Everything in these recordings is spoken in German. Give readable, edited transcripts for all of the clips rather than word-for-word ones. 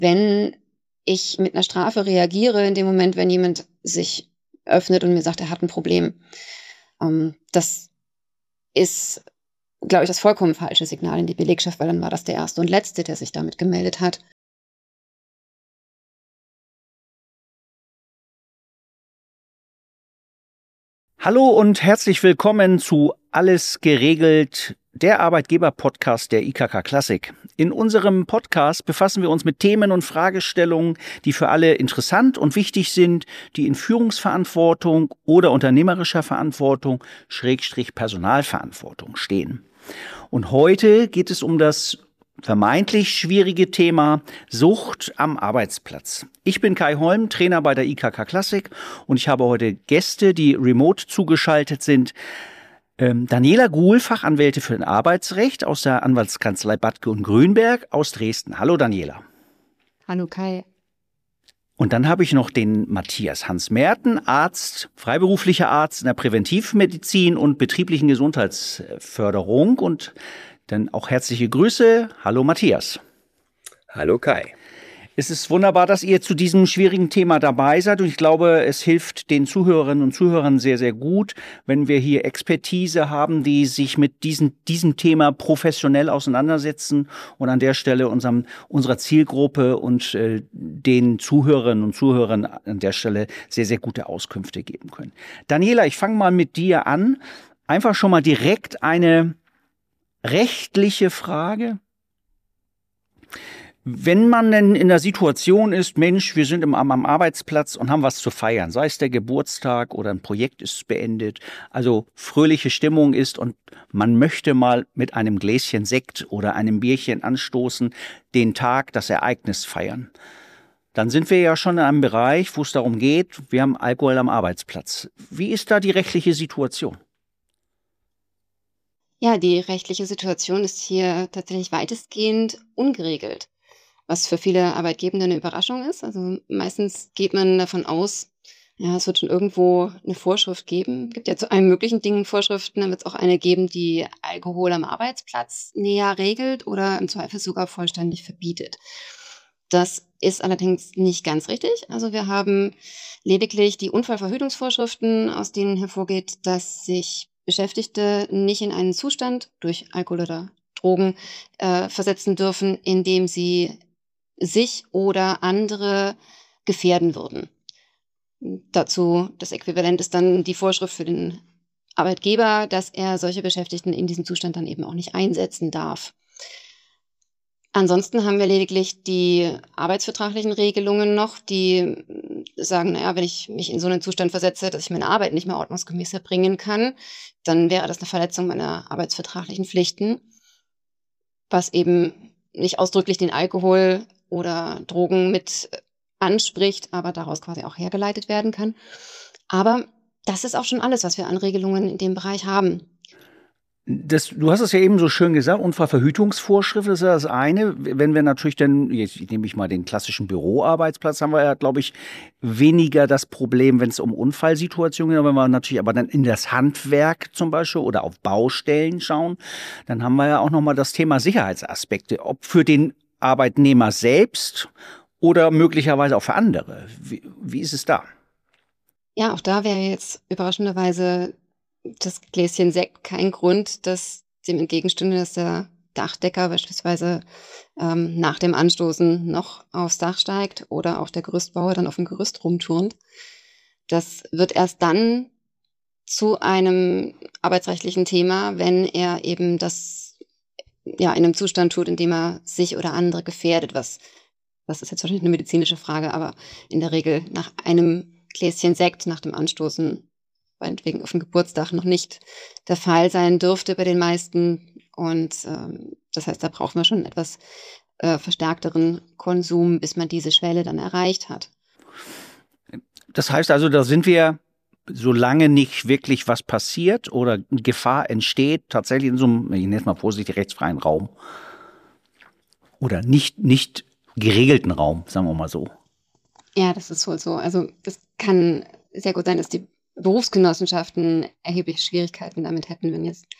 wenn ich mit einer Strafe reagiere, in dem Moment, wenn jemand sich öffnet und mir sagt, er hat ein Problem. Das ist, glaube ich, das vollkommen falsche Signal in die Belegschaft, weil dann war das der Erste und Letzte, der sich damit gemeldet hat. Hallo und herzlich willkommen zu Alles geregelt, der Arbeitgeber-Podcast der IKK Klassik. In unserem Podcast befassen wir uns mit Themen und Fragestellungen, die für alle interessant und wichtig sind, die in Führungsverantwortung oder unternehmerischer Verantwortung, / Personalverantwortung stehen. Und heute geht es um das vermeintlich schwierige Thema Sucht am Arbeitsplatz. Ich bin Kai Holm, Trainer bei der IKK Klassik und ich habe heute Gäste, die remote zugeschaltet sind. Daniela Guhl, Fachanwältin für Arbeitsrecht aus der Anwaltskanzlei Badke und Grünberg aus Dresden. Hallo Daniela. Hallo Kai. Und dann habe ich noch den Matthias Hans-Merten, Arzt, freiberuflicher Arzt in der Präventivmedizin und betrieblichen Gesundheitsförderung. Und dann auch herzliche Grüße. Hallo Matthias. Hallo Kai. Es ist wunderbar, dass ihr zu diesem schwierigen Thema dabei seid. Und ich glaube, es hilft den Zuhörerinnen und Zuhörern sehr, sehr gut, wenn wir hier Expertise haben, die sich mit diesem Thema professionell auseinandersetzen und an der Stelle unserer Zielgruppe und den Zuhörerinnen und Zuhörern an der Stelle sehr, sehr gute Auskünfte geben können. Daniela, ich fange mal mit dir an. Einfach schon mal direkt eine rechtliche Frage. Wenn man denn in der Situation ist, Mensch, wir sind am Arbeitsplatz und haben was zu feiern, sei es der Geburtstag oder ein Projekt ist beendet, also fröhliche Stimmung ist und man möchte mal mit einem Gläschen Sekt oder einem Bierchen anstoßen, den Tag, das Ereignis feiern. Dann sind wir ja schon in einem Bereich, wo es darum geht, wir haben Alkohol am Arbeitsplatz. Wie ist da die rechtliche Situation? Ja, die rechtliche Situation ist hier tatsächlich weitestgehend ungeregelt, was für viele Arbeitgebende eine Überraschung ist. Also meistens geht man davon aus, ja, es wird schon irgendwo eine Vorschrift geben. Es gibt ja zu allen möglichen Dingen Vorschriften. Dann wird es auch eine geben, die Alkohol am Arbeitsplatz näher regelt oder im Zweifel sogar vollständig verbietet. Das ist allerdings nicht ganz richtig. Also wir haben lediglich die Unfallverhütungsvorschriften, aus denen hervorgeht, dass sich Beschäftigte nicht in einen Zustand durch Alkohol oder Drogen versetzen dürfen, in dem sie sich oder andere gefährden würden. Dazu das Äquivalent ist dann die Vorschrift für den Arbeitgeber, dass er solche Beschäftigten in diesem Zustand dann eben auch nicht einsetzen darf. Ansonsten haben wir lediglich die arbeitsvertraglichen Regelungen noch, die sagen, naja, wenn ich mich in so einen Zustand versetze, dass ich meine Arbeit nicht mehr ordnungsgemäß erbringen kann, dann wäre das eine Verletzung meiner arbeitsvertraglichen Pflichten, was eben nicht ausdrücklich den Alkohol oder Drogen mit anspricht, aber daraus quasi auch hergeleitet werden kann. Aber das ist auch schon alles, was wir an Regelungen in dem Bereich haben. Du hast es ja eben so schön gesagt, Unfallverhütungsvorschrift ist ja das eine. Wenn wir natürlich dann, jetzt nehme ich mal den klassischen Büroarbeitsplatz, haben wir ja, glaube ich, weniger das Problem, wenn es um Unfallsituationen geht. Wenn wir natürlich aber dann in das Handwerk zum Beispiel oder auf Baustellen schauen, dann haben wir ja auch nochmal das Thema Sicherheitsaspekte, ob für den Arbeitnehmer selbst oder möglicherweise auch für andere. Wie ist es da? Ja, auch da wäre jetzt überraschenderweise das Gläschen Sekt kein Grund, dass dem entgegenstünde, dass der Dachdecker beispielsweise nach dem Anstoßen noch aufs Dach steigt oder auch der Gerüstbauer dann auf dem Gerüst rumturnt. Das wird erst dann zu einem arbeitsrechtlichen Thema, wenn er eben das ja in einem Zustand tut, in dem er sich oder andere gefährdet. Das ist jetzt wahrscheinlich eine medizinische Frage, aber in der Regel nach einem Gläschen Sekt nach dem Anstoßen meinetwegen auf dem Geburtstag noch nicht der Fall sein dürfte bei den meisten. Und das heißt, da braucht man schon einen etwas verstärkteren Konsum, bis man diese Schwelle dann erreicht hat. Das heißt also, da sind wir, solange nicht wirklich was passiert oder Gefahr entsteht, tatsächlich in so einem, ich nenne es mal vorsichtig, rechtsfreien Raum. Oder nicht geregelten Raum, sagen wir mal so. Ja, das ist wohl so. Also das kann sehr gut sein, dass die Berufsgenossenschaften erhebliche Schwierigkeiten damit hätten, wenn jetzt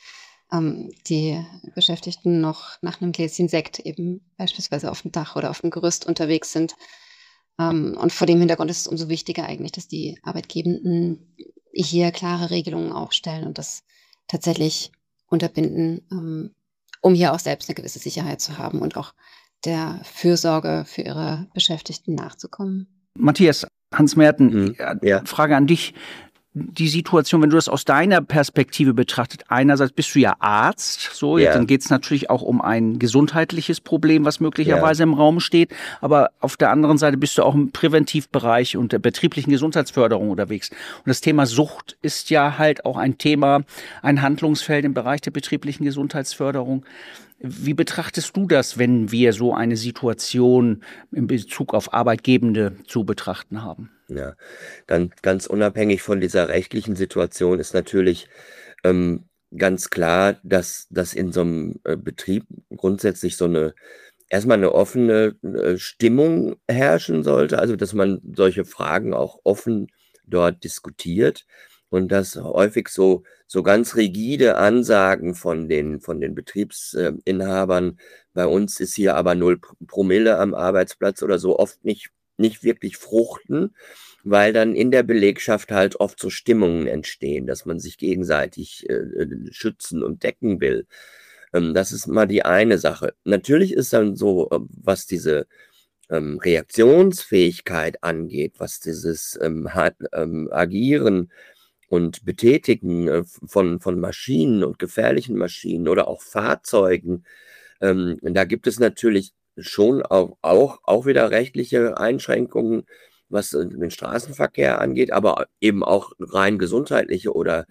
die Beschäftigten noch nach einem Gläschen Sekt eben beispielsweise auf dem Dach oder auf dem Gerüst unterwegs sind. Und vor dem Hintergrund ist es umso wichtiger eigentlich, dass die Arbeitgebenden hier klare Regelungen aufstellen und das tatsächlich unterbinden, um hier auch selbst eine gewisse Sicherheit zu haben und auch der Fürsorge für ihre Beschäftigten nachzukommen. Matthias, Hans-Merten, Ja. Frage an dich. Die Situation, wenn du das aus deiner Perspektive betrachtet, einerseits bist du ja Arzt, so, Ja. dann geht es natürlich auch um ein gesundheitliches Problem, was möglicherweise im Raum steht, aber auf der anderen Seite bist du auch im Präventivbereich und der betrieblichen Gesundheitsförderung unterwegs. Und das Thema Sucht ist ja halt auch ein Thema, ein Handlungsfeld im Bereich der betrieblichen Gesundheitsförderung. Wie betrachtest du das, wenn wir so eine Situation in Bezug auf Arbeitgebende zu betrachten haben? Ja, ganz unabhängig von dieser rechtlichen Situation ist natürlich ganz klar, dass in so einem Betrieb grundsätzlich erstmal eine offene Stimmung herrschen sollte, also dass man solche Fragen auch offen dort diskutiert und dass häufig so ganz rigide Ansagen von den Betriebsinhabern, bei uns ist hier aber 0 Promille am Arbeitsplatz oder so, oft nicht wirklich fruchten, weil dann in der Belegschaft halt oft so Stimmungen entstehen, dass man sich gegenseitig schützen und decken will. Das ist mal die eine Sache. Natürlich ist dann so, was diese Reaktionsfähigkeit angeht, was dieses Agieren und Betätigen von Maschinen und gefährlichen Maschinen oder auch Fahrzeugen, da gibt es natürlich schon auch wieder rechtliche Einschränkungen, was den Straßenverkehr angeht, aber eben auch rein gesundheitliche oder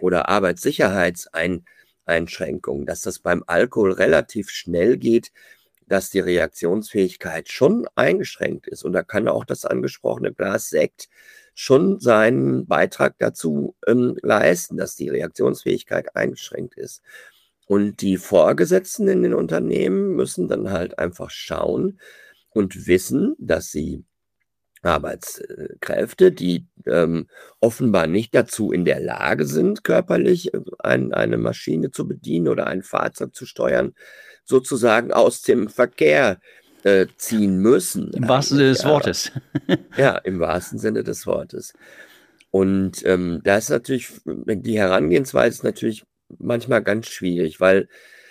Arbeitssicherheitseinschränkungen, dass das beim Alkohol relativ schnell geht, dass die Reaktionsfähigkeit schon eingeschränkt ist. Und da kann auch das angesprochene Glas Sekt schon seinen Beitrag dazu leisten, dass die Reaktionsfähigkeit eingeschränkt ist. Und die Vorgesetzten in den Unternehmen müssen dann halt einfach schauen und wissen, dass sie Arbeitskräfte, die offenbar nicht dazu in der Lage sind, körperlich eine Maschine zu bedienen oder ein Fahrzeug zu steuern, sozusagen aus dem Verkehr ziehen müssen. Im wahrsten Sinne des Wortes. Ja, im wahrsten Sinne des Wortes. Und da ist natürlich, die Herangehensweise ist natürlich manchmal ganz schwierig, weil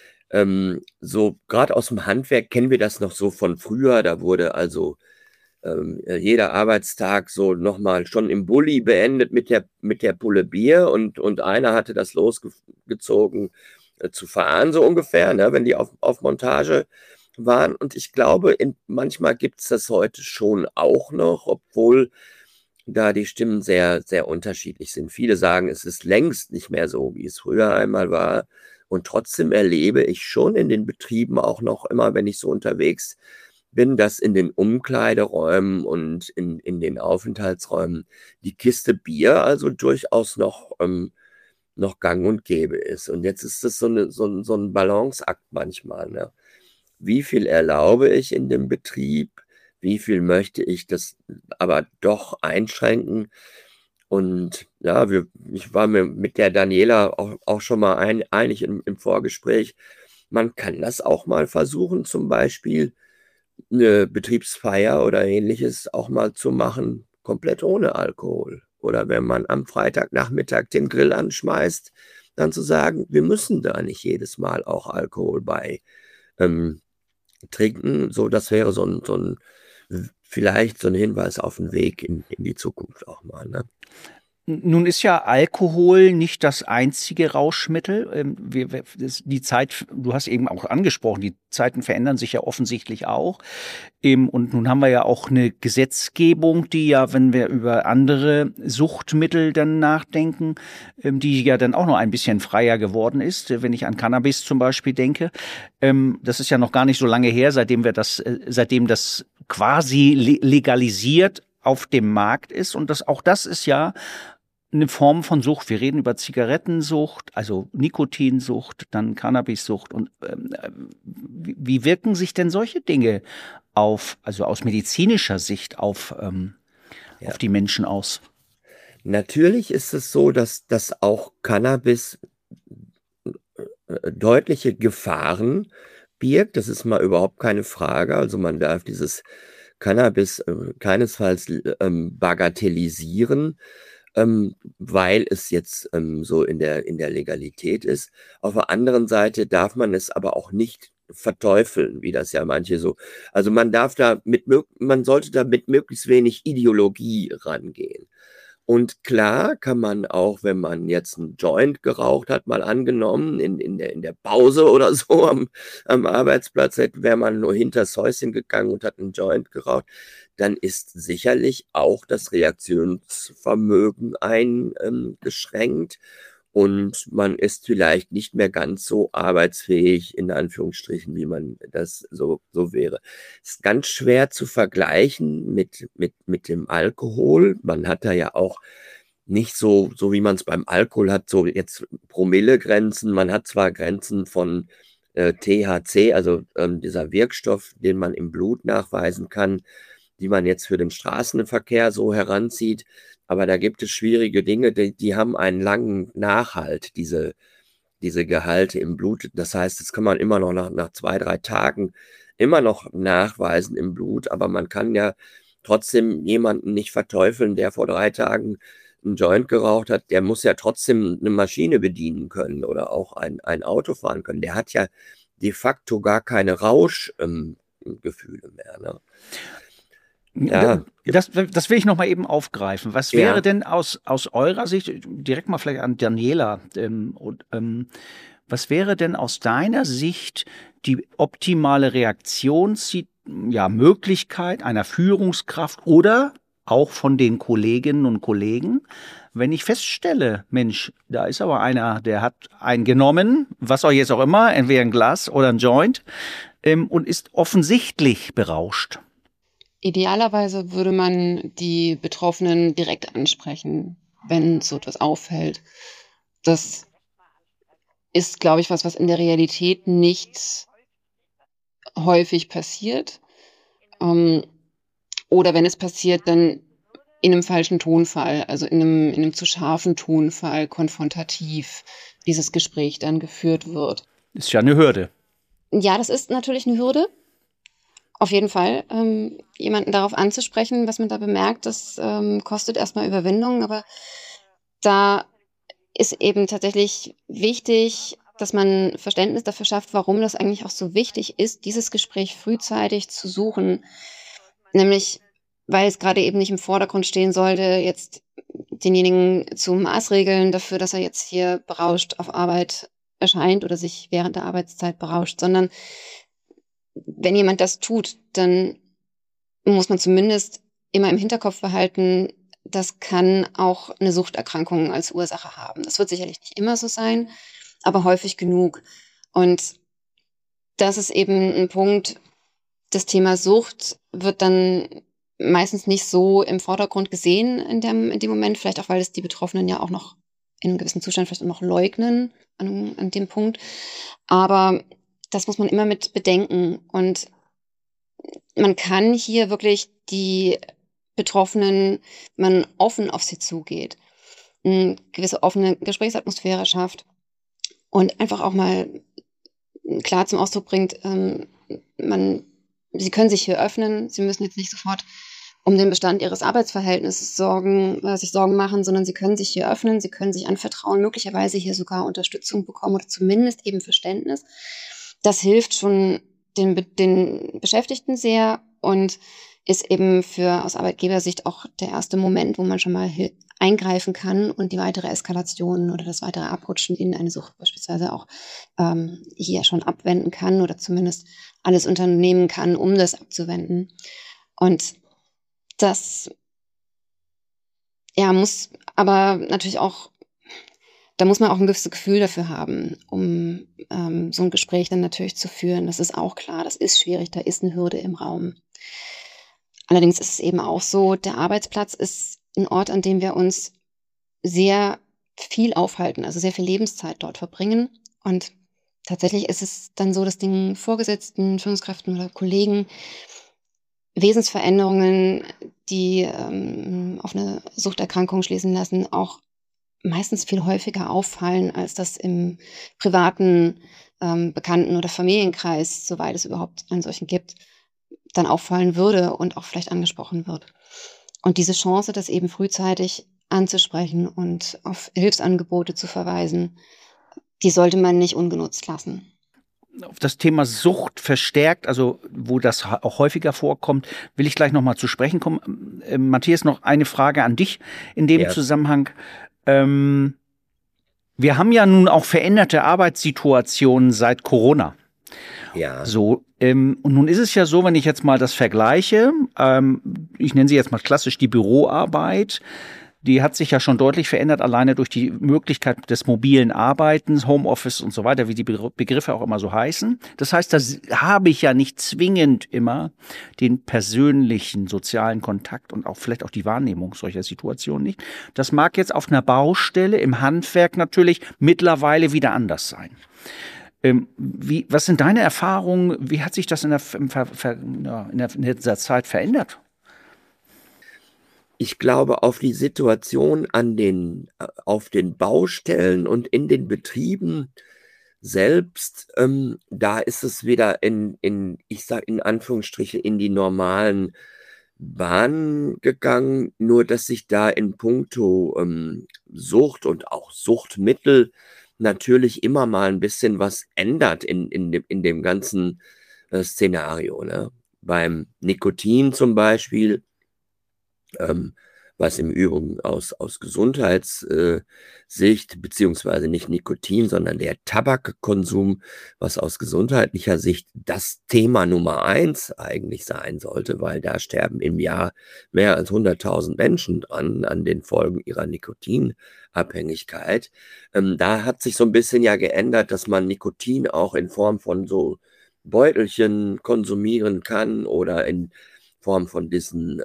so gerade aus dem Handwerk kennen wir das noch so von früher, da wurde also jeder Arbeitstag so nochmal schon im Bulli beendet mit der Pulle Bier und einer hatte das losgezogen zu fahren, so ungefähr, ne, wenn die auf Montage waren. Und ich glaube, manchmal gibt es das heute schon auch noch, obwohl da die Stimmen sehr, sehr unterschiedlich sind. Viele sagen, es ist längst nicht mehr so, wie es früher einmal war. Und trotzdem erlebe ich schon in den Betrieben auch noch immer, wenn ich so unterwegs bin, dass in den Umkleideräumen und in den Aufenthaltsräumen die Kiste Bier also durchaus noch gang und gäbe ist. Und jetzt ist das so ein Balanceakt manchmal. Ne? Wie viel erlaube ich in dem Betrieb? Wie viel möchte ich das aber doch einschränken? Und ja, ich war mir mit der Daniela auch schon mal einig im Vorgespräch. Man kann das auch mal versuchen, zum Beispiel eine Betriebsfeier oder ähnliches auch mal zu machen, komplett ohne Alkohol. Oder wenn man am Freitagnachmittag den Grill anschmeißt, dann zu sagen, wir müssen da nicht jedes Mal auch Alkohol bei trinken. So, das wäre vielleicht so ein Hinweis auf den Weg in die Zukunft auch mal. Ne? Nun ist ja Alkohol nicht das einzige Rauschmittel. Die Zeit, du hast eben auch angesprochen, die Zeiten verändern sich ja offensichtlich auch. Und nun haben wir ja auch eine Gesetzgebung, die ja, wenn wir über andere Suchtmittel dann nachdenken, die ja dann auch noch ein bisschen freier geworden ist. Wenn ich an Cannabis zum Beispiel denke, das ist ja noch gar nicht so lange her, seitdem das quasi legalisiert auf dem Markt ist. Und auch das ist ja eine Form von Sucht. Wir reden über Zigarettensucht, also Nikotinsucht, dann Cannabissucht. Und wie wirken sich denn solche Dinge also aus medizinischer Sicht auf die Menschen aus? Natürlich ist es so, dass auch Cannabis deutliche Gefahren birgt. Das ist mal überhaupt keine Frage. Also man darf dieses Cannabis keinesfalls bagatellisieren, weil es jetzt so in der Legalität ist. Auf der anderen Seite darf man es aber auch nicht verteufeln, wie das ja manche so. Also man sollte da mit möglichst wenig Ideologie rangehen. Und klar kann man auch, wenn man jetzt einen Joint geraucht hat, mal angenommen, in der Pause oder so am Arbeitsplatz, wäre man nur hinters Häuschen gegangen und hat einen Joint geraucht, dann ist sicherlich auch das Reaktionsvermögen eingeschränkt. Und man ist vielleicht nicht mehr ganz so arbeitsfähig, in Anführungsstrichen, wie man das so wäre. Ist ganz schwer zu vergleichen mit dem Alkohol. Man hat da ja auch nicht so wie man es beim Alkohol hat, so jetzt Promillegrenzen. Man hat zwar Grenzen von THC, also dieser Wirkstoff, den man im Blut nachweisen kann, die man jetzt für den Straßenverkehr so heranzieht. Aber da gibt es schwierige Dinge, die haben einen langen Nachhalt, diese Gehalte im Blut. Das heißt, das kann man immer noch nach 2, 3 Tagen immer noch nachweisen im Blut. Aber man kann ja trotzdem jemanden nicht verteufeln, der vor 3 Tagen einen Joint geraucht hat. Der muss ja trotzdem eine Maschine bedienen können oder auch ein Auto fahren können. Der hat ja de facto gar keine Rauschgefühle mehr. Ne? Ja. Das will ich noch mal eben aufgreifen. Was wäre denn aus eurer Sicht, direkt mal vielleicht an Daniela, was wäre denn aus deiner Sicht die optimale Reaktionsmöglichkeit einer Führungskraft oder auch von den Kolleginnen und Kollegen, wenn ich feststelle, Mensch, da ist aber einer, der hat einen genommen, was auch jetzt auch immer, entweder ein Glas oder ein Joint, und ist offensichtlich berauscht? Idealerweise würde man die Betroffenen direkt ansprechen, wenn so etwas auffällt. Das ist, glaube ich, was in der Realität nicht häufig passiert. Oder wenn es passiert, dann in einem falschen Tonfall, also in einem zu scharfen Tonfall, konfrontativ dieses Gespräch dann geführt wird. Ist ja eine Hürde. Ja, das ist natürlich eine Hürde. Auf jeden Fall. Jemanden darauf anzusprechen, was man da bemerkt, das kostet erstmal Überwindung, aber da ist eben tatsächlich wichtig, dass man Verständnis dafür schafft, warum das eigentlich auch so wichtig ist, dieses Gespräch frühzeitig zu suchen. Nämlich, weil es gerade eben nicht im Vordergrund stehen sollte, jetzt denjenigen zu maßregeln dafür, dass er jetzt hier berauscht auf Arbeit erscheint oder sich während der Arbeitszeit berauscht, sondern wenn jemand das tut, dann muss man zumindest immer im Hinterkopf behalten, das kann auch eine Suchterkrankung als Ursache haben. Das wird sicherlich nicht immer so sein, aber häufig genug. Und das ist eben ein Punkt, das Thema Sucht wird dann meistens nicht so im Vordergrund gesehen in dem Moment, vielleicht auch, weil es die Betroffenen ja auch noch in einem gewissen Zustand vielleicht auch noch leugnen an dem Punkt. Aber das muss man immer mit bedenken. Und man kann hier wirklich die Betroffenen, wenn man offen auf sie zugeht, eine gewisse offene Gesprächsatmosphäre schafft und einfach auch mal klar zum Ausdruck bringt, sie können sich hier öffnen, sie müssen jetzt nicht sofort um den Bestand ihres Arbeitsverhältnisses sich Sorgen machen, sondern sie können sich hier öffnen, sie können sich anvertrauen, möglicherweise hier sogar Unterstützung bekommen oder zumindest eben Verständnis. Das hilft schon den Beschäftigten sehr und ist eben aus Arbeitgebersicht auch der erste Moment, wo man schon mal eingreifen kann und die weitere Eskalation oder das weitere Abrutschen in eine Sucht beispielsweise auch hier schon abwenden kann oder zumindest alles unternehmen kann, um das abzuwenden. Und das muss aber natürlich auch, da muss man auch ein gewisses Gefühl dafür haben, um so ein Gespräch dann natürlich zu führen. Das ist auch klar, das ist schwierig, da ist eine Hürde im Raum. Allerdings ist es eben auch so, der Arbeitsplatz ist ein Ort, an dem wir uns sehr viel aufhalten, also sehr viel Lebenszeit dort verbringen. Und tatsächlich ist es dann so, dass den Vorgesetzten, Führungskräften oder Kollegen Wesensveränderungen, die auf eine Suchterkrankung schließen lassen, auch meistens viel häufiger auffallen, als das im privaten, Bekannten- oder Familienkreis, soweit es überhaupt einen solchen gibt, dann auffallen würde und auch vielleicht angesprochen wird. Und diese Chance, das eben frühzeitig anzusprechen und auf Hilfsangebote zu verweisen, die sollte man nicht ungenutzt lassen. Auf das Thema Sucht verstärkt, also wo das auch häufiger vorkommt, will ich gleich nochmal zu sprechen kommen. Matthias, noch eine Frage an dich in dem Zusammenhang. Wir haben ja nun auch veränderte Arbeitssituationen seit Corona. Ja. So, und nun ist es ja so, wenn ich jetzt mal das vergleiche, ich nenne sie jetzt mal klassisch die Büroarbeit, die hat sich ja schon deutlich verändert, alleine durch die Möglichkeit des mobilen Arbeitens, Homeoffice und so weiter, wie die Begriffe auch immer so heißen. Das heißt, da habe ich ja nicht zwingend immer den persönlichen sozialen Kontakt und auch vielleicht auch die Wahrnehmung solcher Situationen nicht. Das mag jetzt auf einer Baustelle, im Handwerk natürlich mittlerweile wieder anders sein. Was sind deine Erfahrungen? Wie hat sich das in der Zeit verändert? Ich glaube, auf die Situation auf den Baustellen und in den Betrieben selbst, da ist es wieder ich sage in Anführungsstrichen, in die normalen Bahnen gegangen, nur dass sich da in puncto Sucht und auch Suchtmittel natürlich immer mal ein bisschen was ändert in dem ganzen Szenario. Ne? Beim Nikotin zum Beispiel, was im Übrigen aus Gesundheitssicht, beziehungsweise nicht Nikotin, sondern der Tabakkonsum, was aus gesundheitlicher Sicht das Thema Nummer 1 eigentlich sein sollte, weil da sterben im Jahr mehr als 100.000 Menschen dran an den Folgen ihrer Nikotinabhängigkeit. Da hat sich so ein bisschen ja geändert, dass man Nikotin auch in Form von so Beutelchen konsumieren kann oder in Form von diesen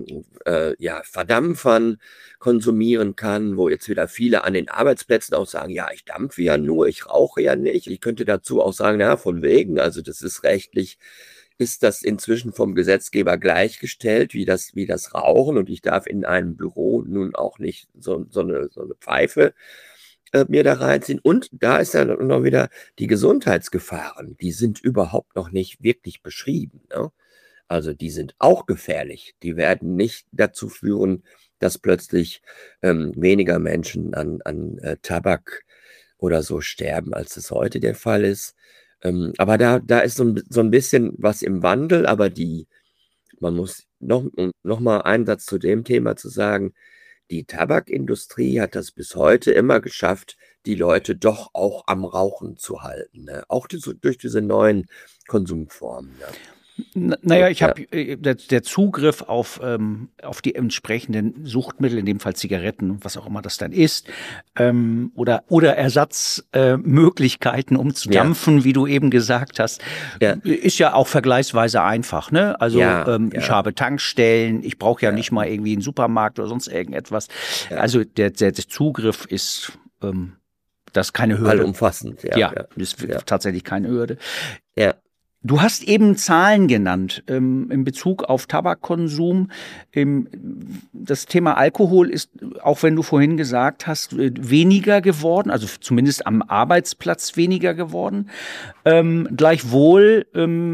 Verdampfern konsumieren kann, wo jetzt wieder viele an den Arbeitsplätzen auch sagen, ja, ich dampfe ja nur, ich rauche ja nicht. Ich könnte dazu auch sagen, na, von wegen, also das ist rechtlich, ist das inzwischen vom Gesetzgeber gleichgestellt, wie das Rauchen, und ich darf in einem Büro nun auch nicht so eine Pfeife mir da reinziehen. Und da ist dann noch wieder die Gesundheitsgefahren, die sind überhaupt noch nicht wirklich beschrieben, ne? Also die sind auch gefährlich. Die werden nicht dazu führen, dass plötzlich weniger Menschen an Tabak oder so sterben, als es heute der Fall ist. Aber da ist so ein bisschen was im Wandel, aber man muss noch mal einen Satz zu dem Thema zu sagen, die Tabakindustrie hat das bis heute immer geschafft, die Leute doch auch am Rauchen zu halten, ne? Auch durch diese neuen Konsumformen. Ne? Naja, ich habe der Zugriff auf die entsprechenden Suchtmittel, in dem Fall Zigaretten, was auch immer das dann ist, oder Ersatzmöglichkeiten, um zu dampfen, wie du eben gesagt hast, ist ja auch vergleichsweise einfach. Ne? Also ich habe Tankstellen, ich brauche ja nicht mal irgendwie einen Supermarkt oder sonst irgendetwas. Ja. Also der Zugriff ist das ist keine Hürde. Allumfassend, ist tatsächlich keine Hürde. Ja. Du hast eben Zahlen genannt in Bezug auf Tabakkonsum. Das Thema Alkohol ist, auch wenn du vorhin gesagt hast, weniger geworden, also zumindest am Arbeitsplatz weniger geworden. Gleichwohl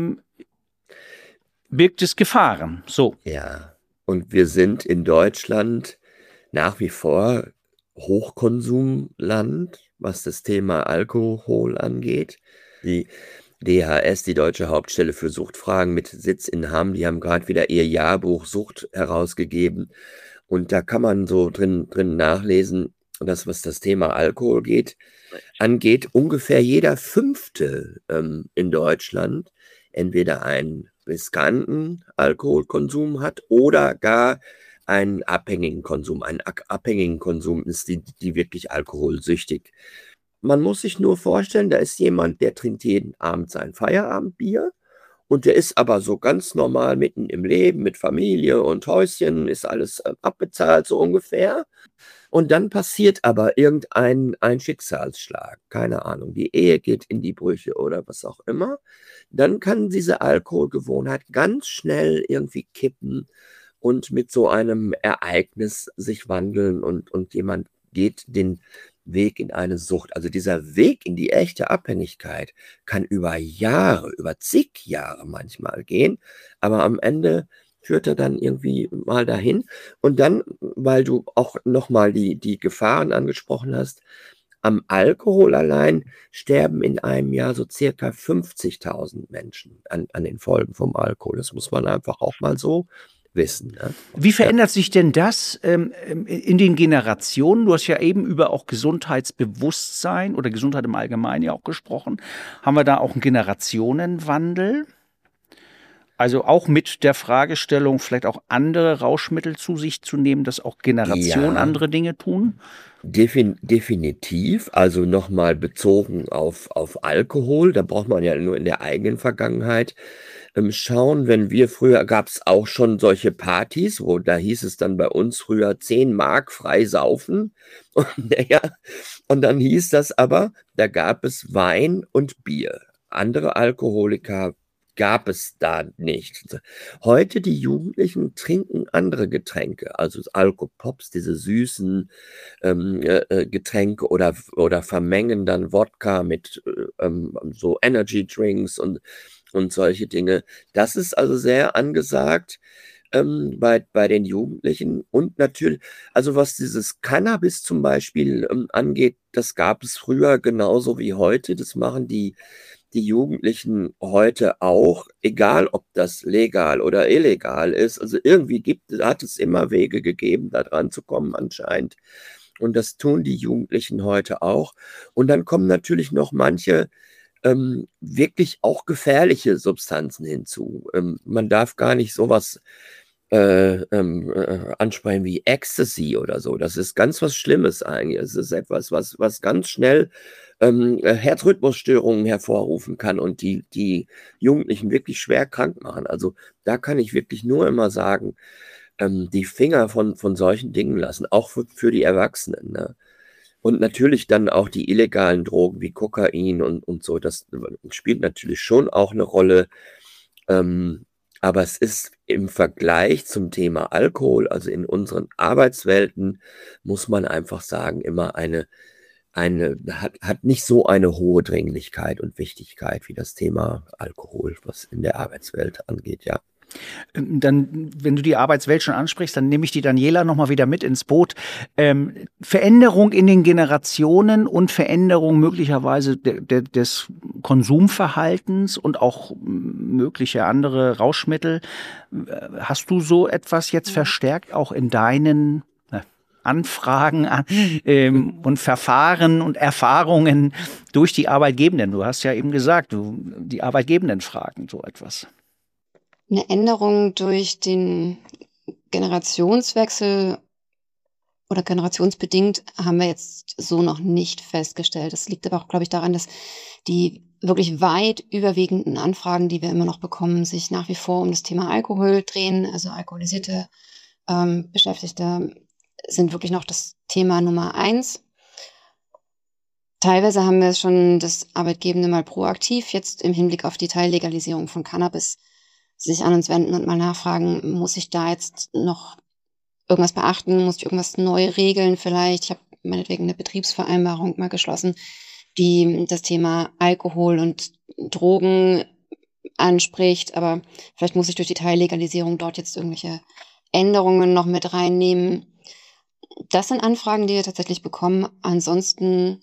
birgt es Gefahren. So. Ja, und wir sind in Deutschland nach wie vor Hochkonsumland, was das Thema Alkohol angeht. Die DHS, die Deutsche Hauptstelle für Suchtfragen mit Sitz in Hamm, die haben gerade wieder ihr Jahrbuch Sucht herausgegeben. Und da kann man so drin nachlesen, dass was das Thema Alkohol angeht, ungefähr jeder Fünfte in Deutschland entweder einen riskanten Alkoholkonsum hat oder gar einen abhängigen Konsum. Einen abhängigen Konsum ist die wirklich alkoholsüchtig. Man muss sich nur vorstellen, da ist jemand, der trinkt jeden Abend sein Feierabendbier und der ist aber so ganz normal mitten im Leben mit Familie und Häuschen, ist alles abbezahlt so ungefähr. Und dann passiert aber irgendein Schicksalsschlag, keine Ahnung, die Ehe geht in die Brüche oder was auch immer. Dann kann diese Alkoholgewohnheit ganz schnell irgendwie kippen und mit so einem Ereignis sich wandeln und jemand geht den Weg in eine Sucht. Also dieser Weg in die echte Abhängigkeit kann über Jahre, über zig Jahre manchmal gehen, aber am Ende führt er dann irgendwie mal dahin. Und dann, weil du auch nochmal die Gefahren angesprochen hast, am Alkohol allein sterben in einem Jahr so circa 50.000 Menschen an den Folgen vom Alkohol. Das muss man einfach auch mal so wissen. Ne? Wie verändert sich denn das in den Generationen? Du hast ja eben über auch Gesundheitsbewusstsein oder Gesundheit im Allgemeinen ja auch gesprochen. Haben wir da auch einen Generationenwandel? Also auch mit der Fragestellung, vielleicht auch andere Rauschmittel zu sich zu nehmen, dass auch Generationen andere Dinge tun? Definitiv. Also nochmal bezogen auf Alkohol. Da braucht man ja nur in der eigenen Vergangenheit schauen. Wenn wir früher, gab es auch schon solche Partys, da hieß es dann bei uns früher 10 Mark frei saufen. Und, und dann hieß das aber, da gab es Wein und Bier. Andere Alkoholiker gab es da nicht. Heute die Jugendlichen trinken andere Getränke, also Alkopops, diese süßen Getränke oder vermengen dann Wodka mit so Energy Drinks und solche Dinge. Das ist also sehr angesagt bei den Jugendlichen. Und natürlich, also was dieses Cannabis zum Beispiel angeht, das gab es früher genauso wie heute. Das machen die Jugendlichen heute auch, egal ob das legal oder illegal ist. Also irgendwie hat es immer Wege gegeben, da dran zu kommen anscheinend. Und das tun die Jugendlichen heute auch. Und dann kommen natürlich noch manche wirklich auch gefährliche Substanzen hinzu. Man darf gar nicht sowas ansprechen wie Ecstasy oder so. Das ist ganz was Schlimmes eigentlich. Es ist etwas, was ganz schnell Herzrhythmusstörungen hervorrufen kann und die Jugendlichen wirklich schwer krank machen. Also da kann ich wirklich nur immer sagen, die Finger von solchen Dingen lassen, auch für die Erwachsenen. Ne? Und natürlich dann auch die illegalen Drogen wie Kokain und so, das spielt natürlich schon auch eine Rolle. Aber es ist im Vergleich zum Thema Alkohol, also in unseren Arbeitswelten, muss man einfach sagen, immer hat nicht so eine hohe Dringlichkeit und Wichtigkeit wie das Thema Alkohol, was in der Arbeitswelt angeht, ja. Dann, wenn du die Arbeitswelt schon ansprichst, dann nehme ich die Daniela nochmal wieder mit ins Boot. Veränderung in den Generationen und Veränderung möglicherweise des Konsumverhaltens und auch mögliche andere Rauschmittel. Hast du so etwas jetzt verstärkt auch in deinen Anfragen und Verfahren und Erfahrungen durch die Arbeitgebenden? Du hast ja eben gesagt, die Arbeitgebenden fragen so etwas. Eine Änderung durch den Generationswechsel oder generationsbedingt haben wir jetzt so noch nicht festgestellt. Das liegt aber auch, glaube ich, daran, dass die wirklich weit überwiegenden Anfragen, die wir immer noch bekommen, sich nach wie vor um das Thema Alkohol drehen. Also alkoholisierte Beschäftigte sind wirklich noch das Thema Nummer 1. Teilweise haben wir schon das Arbeitgebende mal proaktiv jetzt im Hinblick auf die Teillegalisierung von Cannabis sich an uns wenden und mal nachfragen, muss ich da jetzt noch irgendwas beachten, muss ich irgendwas neu regeln vielleicht? Ich habe meinetwegen eine Betriebsvereinbarung mal geschlossen, die das Thema Alkohol und Drogen anspricht, aber vielleicht muss ich durch die Teillegalisierung dort jetzt irgendwelche Änderungen noch mit reinnehmen. Das sind Anfragen, die wir tatsächlich bekommen. Ansonsten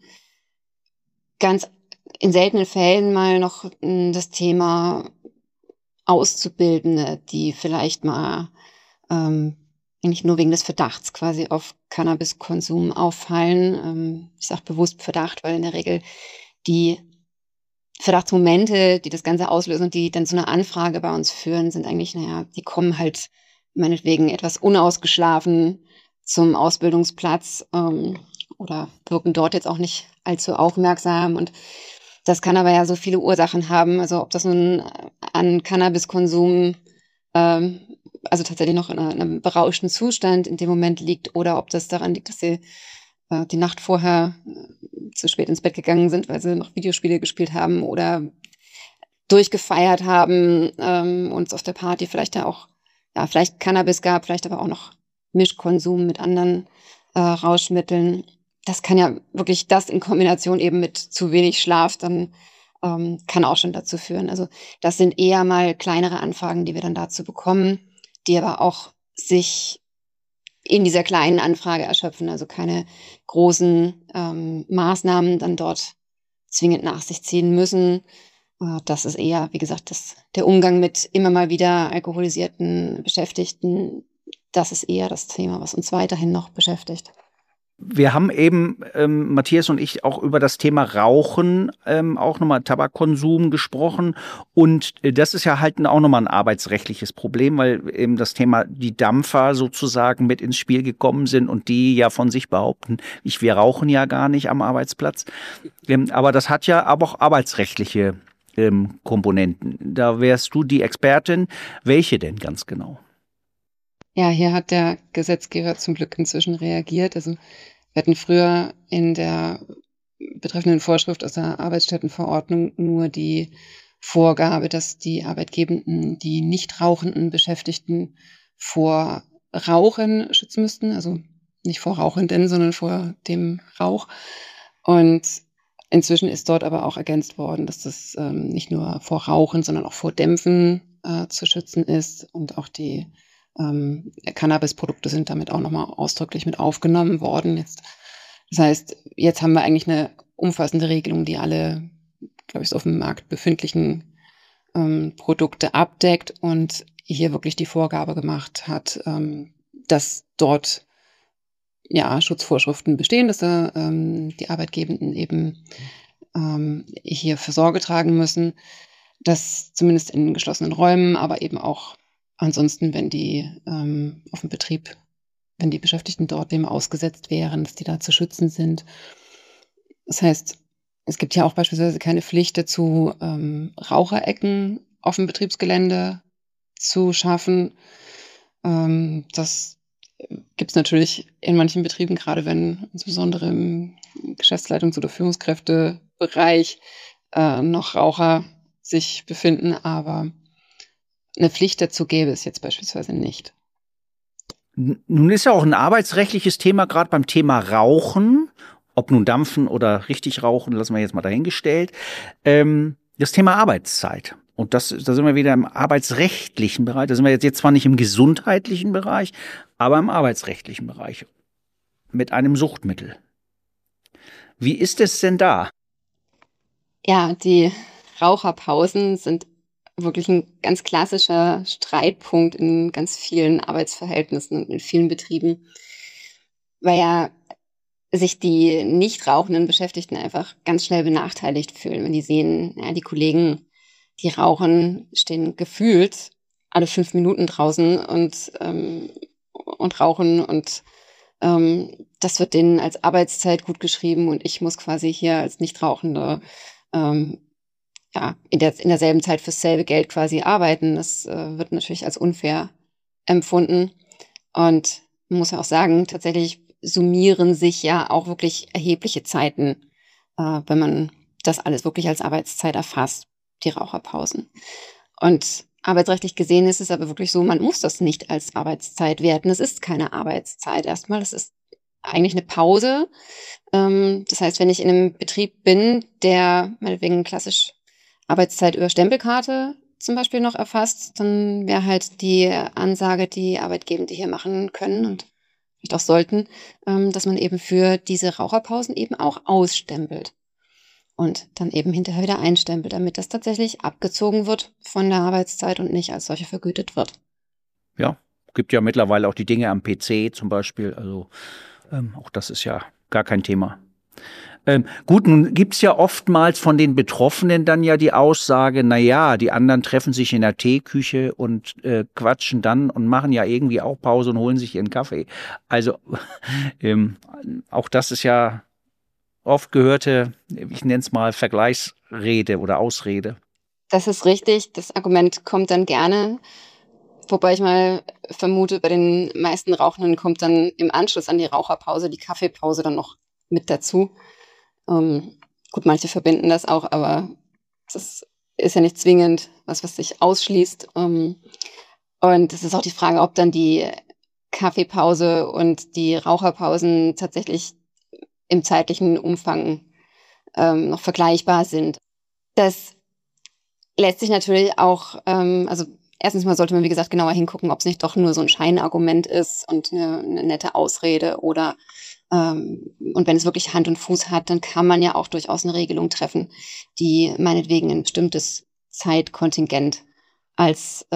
ganz in seltenen Fällen mal noch das Thema Auszubildende, die vielleicht mal eigentlich nur wegen des Verdachts quasi auf Cannabiskonsum auffallen. Ich sage bewusst Verdacht, weil in der Regel die Verdachtsmomente, die das Ganze auslösen und die dann zu einer Anfrage bei uns führen, sind eigentlich, die kommen halt meinetwegen etwas unausgeschlafen zum Ausbildungsplatz oder wirken dort jetzt auch nicht allzu aufmerksam. Und das kann aber ja so viele Ursachen haben. Also ob das nun an Cannabiskonsum, also tatsächlich noch in einem berauschten Zustand in dem Moment liegt, oder ob das daran liegt, dass sie die Nacht vorher zu spät ins Bett gegangen sind, weil sie noch Videospiele gespielt haben oder durchgefeiert haben und es auf der Party vielleicht vielleicht Cannabis gab, vielleicht aber auch noch Mischkonsum mit anderen Rauschmitteln. das kann ja wirklich das in Kombination eben mit zu wenig Schlaf dann kann auch schon dazu führen. Also das sind eher mal kleinere Anfragen, die wir dann dazu bekommen, die aber auch sich in dieser kleinen Anfrage erschöpfen, also keine großen Maßnahmen dann dort zwingend nach sich ziehen müssen. Das ist eher, wie gesagt, der Umgang mit immer mal wieder alkoholisierten Beschäftigten. Das ist eher das Thema, was uns weiterhin noch beschäftigt. Wir haben eben, Matthias und ich, auch über das Thema Rauchen, auch nochmal Tabakkonsum gesprochen. Und das ist ja halt auch nochmal ein arbeitsrechtliches Problem, weil eben das Thema die Dampfer sozusagen mit ins Spiel gekommen sind und die ja von sich behaupten, wir rauchen ja gar nicht am Arbeitsplatz. Aber das hat ja aber auch arbeitsrechtliche Komponenten. Da wärst du die Expertin. Welche denn ganz genau? Ja, hier hat der Gesetzgeber zum Glück inzwischen reagiert. Also wir hatten früher in der betreffenden Vorschrift aus der Arbeitsstättenverordnung nur die Vorgabe, dass die Arbeitgebenden die nicht rauchenden Beschäftigten vor Rauchen schützen müssten. Also nicht vor Rauchenden, sondern vor dem Rauch. Und inzwischen ist dort aber auch ergänzt worden, dass das nicht nur vor Rauchen, sondern auch vor Dämpfen zu schützen ist und auch die Cannabis-Produkte sind damit auch nochmal ausdrücklich mit aufgenommen worden. Das heißt, jetzt haben wir eigentlich eine umfassende Regelung, die alle, glaube ich, auf dem Markt befindlichen Produkte abdeckt und hier wirklich die Vorgabe gemacht hat, dass dort ja Schutzvorschriften bestehen, dass da die Arbeitgebenden eben hier für Sorge tragen müssen, dass zumindest in geschlossenen Räumen, aber eben auch ansonsten, wenn die auf dem Betrieb, wenn die Beschäftigten dort dem ausgesetzt wären, dass die da zu schützen sind. Das heißt, es gibt ja auch beispielsweise keine Pflicht dazu, Raucherecken auf dem Betriebsgelände zu schaffen. Das gibt es natürlich in manchen Betrieben, gerade wenn insbesondere im Geschäftsleitungs- oder Führungskräftebereich noch Raucher sich befinden, aber eine Pflicht dazu gäbe es jetzt beispielsweise nicht. Nun ist ja auch ein arbeitsrechtliches Thema, gerade beim Thema Rauchen, ob nun dampfen oder richtig rauchen, lassen wir jetzt mal dahingestellt, das Thema Arbeitszeit. Und da sind wir wieder im arbeitsrechtlichen Bereich. Da sind wir jetzt zwar nicht im gesundheitlichen Bereich, aber im arbeitsrechtlichen Bereich mit einem Suchtmittel. Wie ist es denn da? Ja, die Raucherpausen sind wirklich ein ganz klassischer Streitpunkt in ganz vielen Arbeitsverhältnissen und in vielen Betrieben, weil ja sich die nicht rauchenden Beschäftigten einfach ganz schnell benachteiligt fühlen, wenn die sehen, ja, die Kollegen, die rauchen, stehen gefühlt alle 5 Minuten draußen und rauchen und das wird denen als Arbeitszeit gut geschrieben und ich muss quasi hier als Nichtrauchende ja, in derselben Zeit fürs selbe Geld quasi arbeiten. Das wird natürlich als unfair empfunden. Und man muss ja auch sagen, tatsächlich summieren sich ja auch wirklich erhebliche Zeiten, wenn man das alles wirklich als Arbeitszeit erfasst, die Raucherpausen. Und arbeitsrechtlich gesehen ist es aber wirklich so, man muss das nicht als Arbeitszeit werten. Es ist keine Arbeitszeit erstmal, es ist eigentlich eine Pause. Das heißt, wenn ich in einem Betrieb bin, der meinetwegen klassisch Arbeitszeit über Stempelkarte zum Beispiel noch erfasst, dann wäre halt die Ansage, die Arbeitgebende hier machen können und vielleicht auch sollten, dass man eben für diese Raucherpausen eben auch ausstempelt und dann eben hinterher wieder einstempelt, damit das tatsächlich abgezogen wird von der Arbeitszeit und nicht als solche vergütet wird. Ja, gibt ja mittlerweile auch die Dinge am PC zum Beispiel, also auch das ist ja gar kein Thema. Gut, nun gibt's ja oftmals von den Betroffenen dann ja die Aussage, na ja, die anderen treffen sich in der Teeküche und quatschen dann und machen ja irgendwie auch Pause und holen sich ihren Kaffee. Also auch das ist ja oft gehörte, ich nenne es mal Vergleichsrede oder Ausrede. Das ist richtig, das Argument kommt dann gerne, wobei ich mal vermute, bei den meisten Rauchenden kommt dann im Anschluss an die Raucherpause die Kaffeepause dann noch mit dazu. Gut, manche verbinden das auch, aber das ist ja nicht zwingend was sich ausschließt. Und es ist auch die Frage, ob dann die Kaffeepause und die Raucherpausen tatsächlich im zeitlichen Umfang noch vergleichbar sind. Das lässt sich natürlich auch, also erstens mal sollte man, wie gesagt, genauer hingucken, ob es nicht doch nur so ein Scheinargument ist und eine nette Ausrede oder und wenn es wirklich Hand und Fuß hat, dann kann man ja auch durchaus eine Regelung treffen, die meinetwegen ein bestimmtes Zeitkontingent als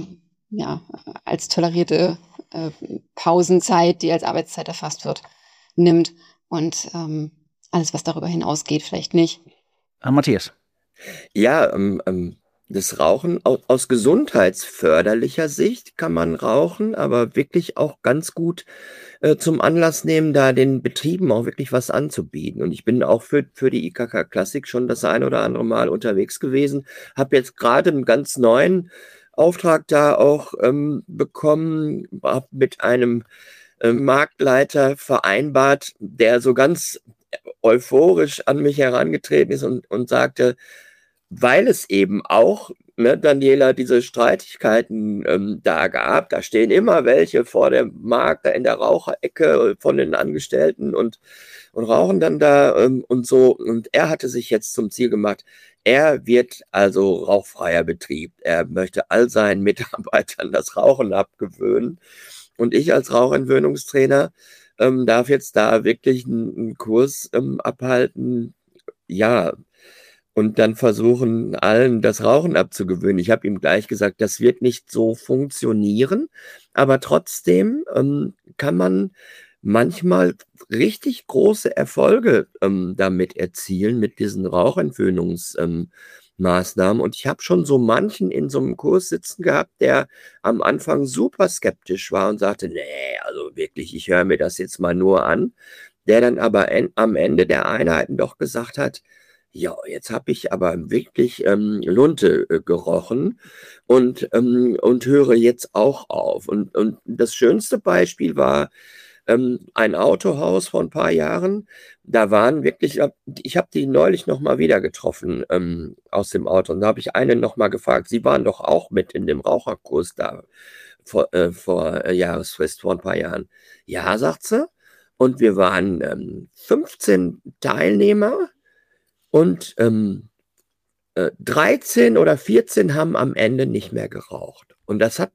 als tolerierte Pausenzeit, die als Arbeitszeit erfasst wird, nimmt und alles, was darüber hinausgeht, vielleicht nicht. Matthias. Ja, das Rauchen aus gesundheitsförderlicher Sicht kann man rauchen, aber wirklich auch ganz gut zum Anlass nehmen, da den Betrieben auch wirklich was anzubieten. Und ich bin auch für die IKK Klassik schon das ein oder andere Mal unterwegs gewesen, habe jetzt gerade einen ganz neuen Auftrag da auch bekommen, habe mit einem Marktleiter vereinbart, der so ganz euphorisch an mich herangetreten ist und sagte, weil es eben auch, ne, Daniela, diese Streitigkeiten da gab, da stehen immer welche vor dem Markt, da in der Raucherecke von den Angestellten und rauchen dann da und so. Und er hatte sich jetzt zum Ziel gemacht, er wird also rauchfreier Betrieb. Er möchte all seinen Mitarbeitern das Rauchen abgewöhnen. Und ich als Rauchentwöhnungstrainer darf jetzt da wirklich einen Kurs abhalten, ja, und dann versuchen, allen das Rauchen abzugewöhnen. Ich habe ihm gleich gesagt, das wird nicht so funktionieren, aber trotzdem kann man manchmal richtig große Erfolge damit erzielen, mit diesen Rauchentwöhnungsmaßnahmen. Und ich habe schon so manchen in so einem Kurs sitzen gehabt, der am Anfang super skeptisch war und sagte, nee, also wirklich, ich höre mir das jetzt mal nur an. Der dann aber am Ende der Einheiten doch gesagt hat, ja, jetzt habe ich aber wirklich Lunte gerochen und höre jetzt auch auf. Und das schönste Beispiel war ein Autohaus vor ein paar Jahren. Da waren wirklich, ich habe die neulich noch mal wieder getroffen aus dem Auto. Und da habe ich eine noch mal gefragt, Sie waren doch auch mit in dem Raucherkurs da vor Jahresfrist, vor ein paar Jahren. Ja, sagt sie. Und wir waren 15 Teilnehmer. Und 13 oder 14 haben am Ende nicht mehr geraucht. Und das hat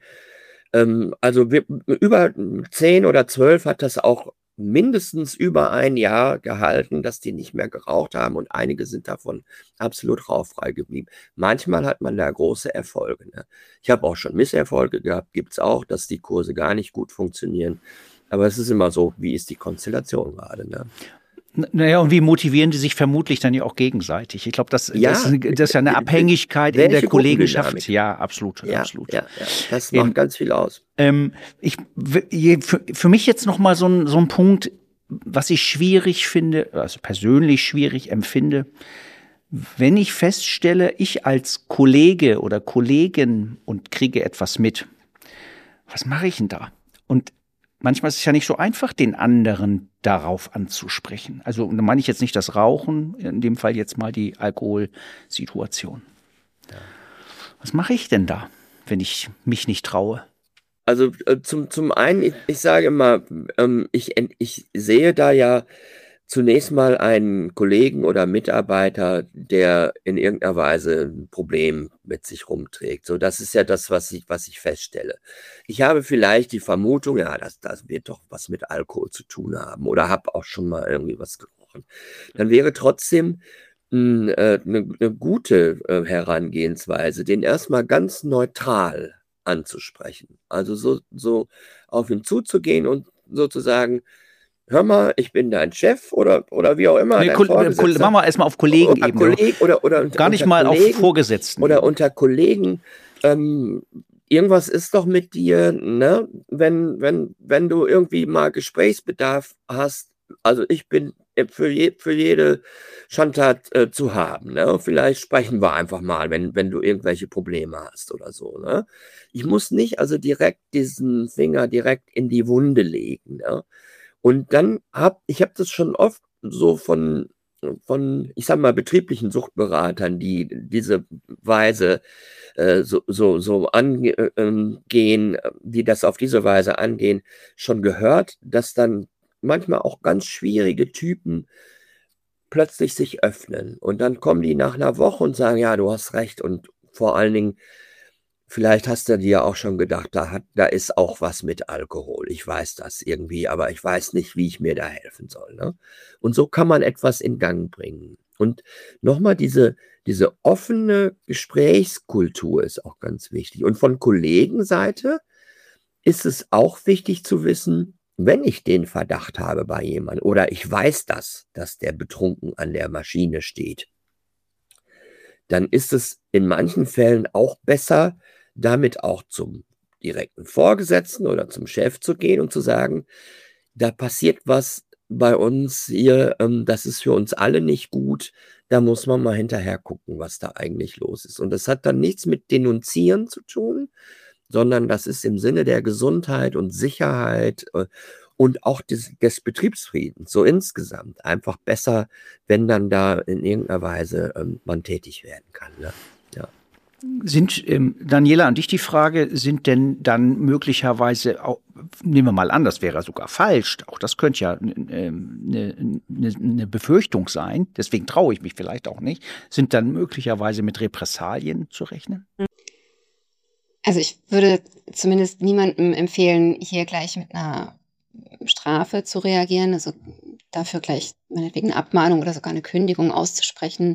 über 10 oder 12 hat das auch mindestens über ein Jahr gehalten, dass die nicht mehr geraucht haben. Und einige sind davon absolut rauchfrei geblieben. Manchmal hat man da große Erfolge. Ne? Ich habe auch schon Misserfolge gehabt, gibt es auch, dass die Kurse gar nicht gut funktionieren. Aber es ist immer so, wie ist die Konstellation gerade, ne? Naja, und wie motivieren die sich vermutlich dann ja auch gegenseitig? Ich glaube, das ist ja eine Abhängigkeit in der Kollegenschaft. Ja, absolut. Ja, absolut. Ja. Das macht ganz viel aus. Für mich jetzt noch mal so ein Punkt, was ich schwierig finde, also persönlich schwierig empfinde, wenn ich feststelle, ich als Kollege oder Kollegin und kriege etwas mit, was mache ich denn da? Und manchmal ist es ja nicht so einfach, den anderen darauf anzusprechen. Also da meine ich jetzt nicht das Rauchen, in dem Fall jetzt mal die Alkoholsituation. Ja. Was mache ich denn da, wenn ich mich nicht traue? Also zum einen, ich sage immer, ich sehe da ja zunächst mal einen Kollegen oder Mitarbeiter, der in irgendeiner Weise ein Problem mit sich rumträgt. So, das ist ja das, was ich feststelle. Ich habe vielleicht die Vermutung, ja, das wird doch was mit Alkohol zu tun haben oder habe auch schon mal irgendwie was gerochen. Dann wäre trotzdem eine gute Herangehensweise, den erstmal ganz neutral anzusprechen. Also so auf ihn zuzugehen und sozusagen, hör mal, ich bin dein Chef oder wie auch immer. Machen wir erstmal auf Kollegenebene. Oder gar nicht mal auf Vorgesetzten. Oder unter Kollegen. Irgendwas ist doch mit dir, ne? Wenn du irgendwie mal Gesprächsbedarf hast. Also ich bin für jede Schandtat zu haben. Ne? Vielleicht sprechen wir einfach mal, wenn du irgendwelche Probleme hast oder so. Ne? Ich muss nicht also direkt diesen Finger direkt in die Wunde legen. Ne? Und dann ich habe das schon oft so von, ich sag mal, betrieblichen Suchtberatern, die diese Weise so angehen, die das auf diese Weise angehen, schon gehört, dass dann manchmal auch ganz schwierige Typen plötzlich sich öffnen. Und dann kommen die nach einer Woche und sagen, ja, du hast recht. Und vor allen Dingen, vielleicht hast du dir ja auch schon gedacht, da ist auch was mit Alkohol. Ich weiß das irgendwie, aber ich weiß nicht, wie ich mir da helfen soll. Ne? Und so kann man etwas in Gang bringen. Und nochmal diese offene Gesprächskultur ist auch ganz wichtig. Und von Kollegenseite ist es auch wichtig zu wissen, wenn ich den Verdacht habe bei jemandem oder ich weiß dass der betrunken an der Maschine steht, dann ist es in manchen Fällen auch besser, damit auch zum direkten Vorgesetzten oder zum Chef zu gehen und zu sagen, da passiert was bei uns hier, das ist für uns alle nicht gut, da muss man mal hinterher gucken, was da eigentlich los ist. Und das hat dann nichts mit Denunzieren zu tun, sondern das ist im Sinne der Gesundheit und Sicherheit und auch des Betriebsfriedens, so insgesamt. Einfach besser, wenn dann da in irgendeiner Weise man tätig werden kann. Ne? Ja. Daniela, an dich die Frage, sind denn dann möglicherweise, auch, nehmen wir mal an, das wäre sogar falsch, auch das könnte ja eine Befürchtung sein, deswegen traue ich mich vielleicht auch nicht, sind dann möglicherweise mit Repressalien zu rechnen? Also ich würde zumindest niemandem empfehlen, hier gleich mit einer Strafe zu reagieren, also dafür gleich meinetwegen eine Abmahnung oder sogar eine Kündigung auszusprechen.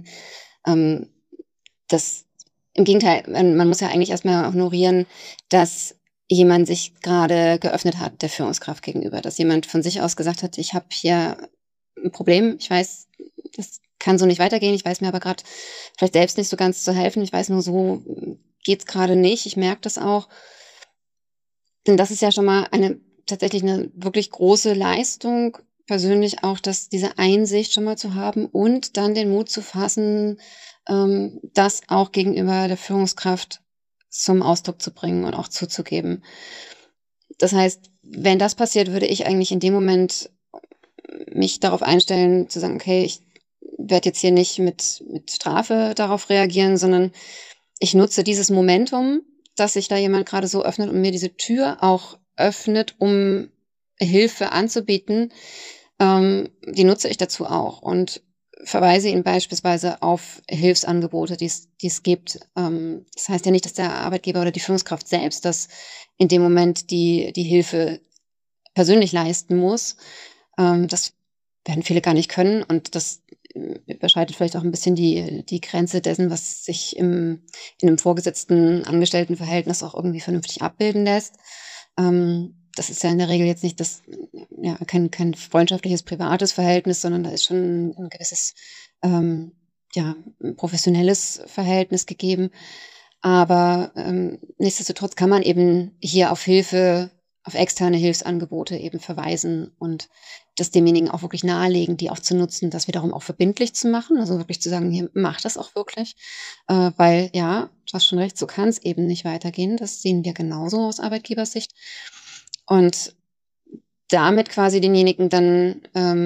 Das im Gegenteil, man muss ja eigentlich erstmal honorieren, dass jemand sich gerade geöffnet hat der Führungskraft gegenüber, dass jemand von sich aus gesagt hat, ich habe hier ein Problem, ich weiß, das kann so nicht weitergehen, ich weiß mir aber gerade vielleicht selbst nicht so ganz zu helfen, ich weiß nur, so geht's gerade nicht, ich merke das auch. Denn das ist ja schon mal tatsächlich eine wirklich große Leistung, persönlich auch, diese Einsicht schon mal zu haben und dann den Mut zu fassen, das auch gegenüber der Führungskraft zum Ausdruck zu bringen und auch zuzugeben. Das heißt, wenn das passiert, würde ich eigentlich in dem Moment mich darauf einstellen, zu sagen, okay, ich werde jetzt hier nicht mit Strafe darauf reagieren, sondern ich nutze dieses Momentum, dass sich da jemand gerade so öffnet und mir diese Tür auch öffnet, um Hilfe anzubieten, die nutze ich dazu auch und verweise ihn beispielsweise auf Hilfsangebote, die es gibt. Das heißt ja nicht, dass der Arbeitgeber oder die Führungskraft selbst das in dem Moment die Hilfe persönlich leisten muss. Das werden viele gar nicht können und das überschreitet vielleicht auch ein bisschen die Grenze dessen, was sich in einem vorgesetzten Angestelltenverhältnis auch irgendwie vernünftig abbilden lässt. Das ist ja in der Regel jetzt nicht kein freundschaftliches, privates Verhältnis, sondern da ist schon ein gewisses professionelles Verhältnis gegeben. Aber nichtsdestotrotz kann man eben hier auf externe Hilfsangebote eben verweisen und das demjenigen auch wirklich nahelegen, die auch zu nutzen, das wiederum auch verbindlich zu machen, also wirklich zu sagen, hier, mach das auch wirklich, weil ja, du hast schon recht, so kann es eben nicht weitergehen, das sehen wir genauso aus Arbeitgebersicht und damit quasi denjenigen dann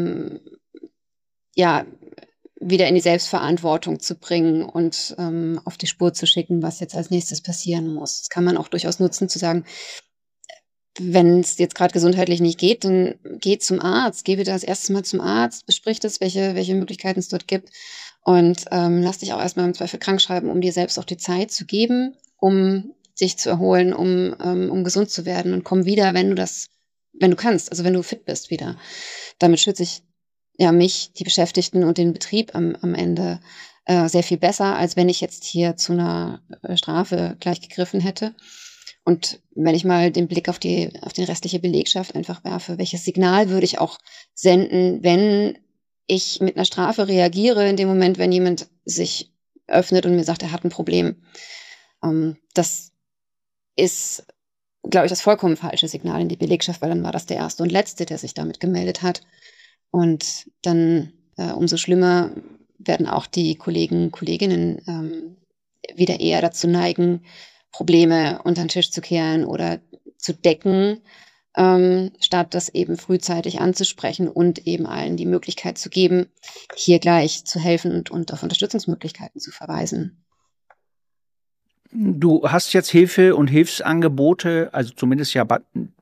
wieder in die Selbstverantwortung zu bringen und auf die Spur zu schicken, was jetzt als nächstes passieren muss. Das kann man auch durchaus nutzen, zu sagen, wenn es jetzt gerade gesundheitlich nicht geht, dann geh zum Arzt, geh wieder das erste Mal zum Arzt, besprich das, welche Möglichkeiten es dort gibt und lass dich auch erstmal im Zweifel krank schreiben, um dir selbst auch die Zeit zu geben, um dich zu erholen, um gesund zu werden und komm wieder, wenn du kannst, also wenn du fit bist wieder. Damit schütze ich mich, die Beschäftigten und den Betrieb am Ende sehr viel besser, als wenn ich jetzt hier zu einer Strafe gleich gegriffen hätte. Und wenn ich mal den Blick auf die restliche Belegschaft einfach werfe, welches Signal würde ich auch senden, wenn ich mit einer Strafe reagiere, in dem Moment, wenn jemand sich öffnet und mir sagt, er hat ein Problem. Das ist, glaube ich, das vollkommen falsche Signal in die Belegschaft, weil dann war das der Erste und Letzte, der sich damit gemeldet hat. Und dann umso schlimmer werden auch die Kolleginnen wieder eher dazu neigen, Probleme unter den Tisch zu kehren oder zu decken, statt das eben frühzeitig anzusprechen und eben allen die Möglichkeit zu geben, hier gleich zu helfen und auf Unterstützungsmöglichkeiten zu verweisen. Du hast jetzt Hilfe und Hilfsangebote, also zumindest ja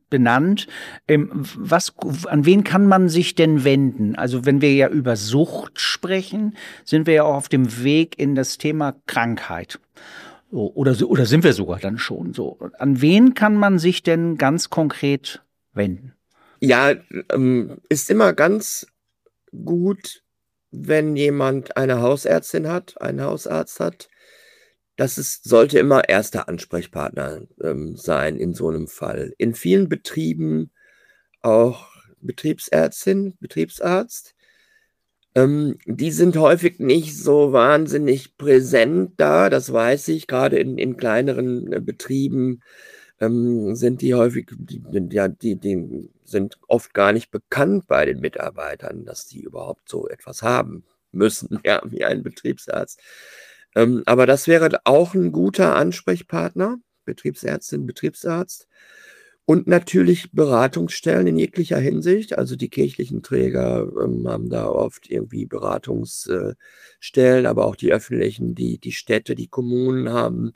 benannt. An wen kann man sich denn wenden? Also wenn wir ja über Sucht sprechen, sind wir ja auch auf dem Weg in das Thema Krankheit. So, oder sind wir sogar dann schon so? An wen kann man sich denn ganz konkret wenden? Ja, ist immer ganz gut, wenn jemand eine Hausärztin hat, einen Hausarzt hat. Sollte immer erster Ansprechpartner sein in so einem Fall. In vielen Betrieben auch Betriebsärztin, Betriebsarzt. Die sind häufig nicht so wahnsinnig präsent da, das weiß ich. Gerade in kleineren Betrieben sind die häufig, die sind oft gar nicht bekannt bei den Mitarbeitern, dass die überhaupt so etwas haben müssen, ja, wie ein Betriebsarzt. Aber das wäre auch ein guter Ansprechpartner, Betriebsärztin, Betriebsarzt. Und natürlich Beratungsstellen in jeglicher Hinsicht. Also die kirchlichen Träger haben da oft irgendwie Beratungsstellen, aber auch die öffentlichen, die Städte, die Kommunen haben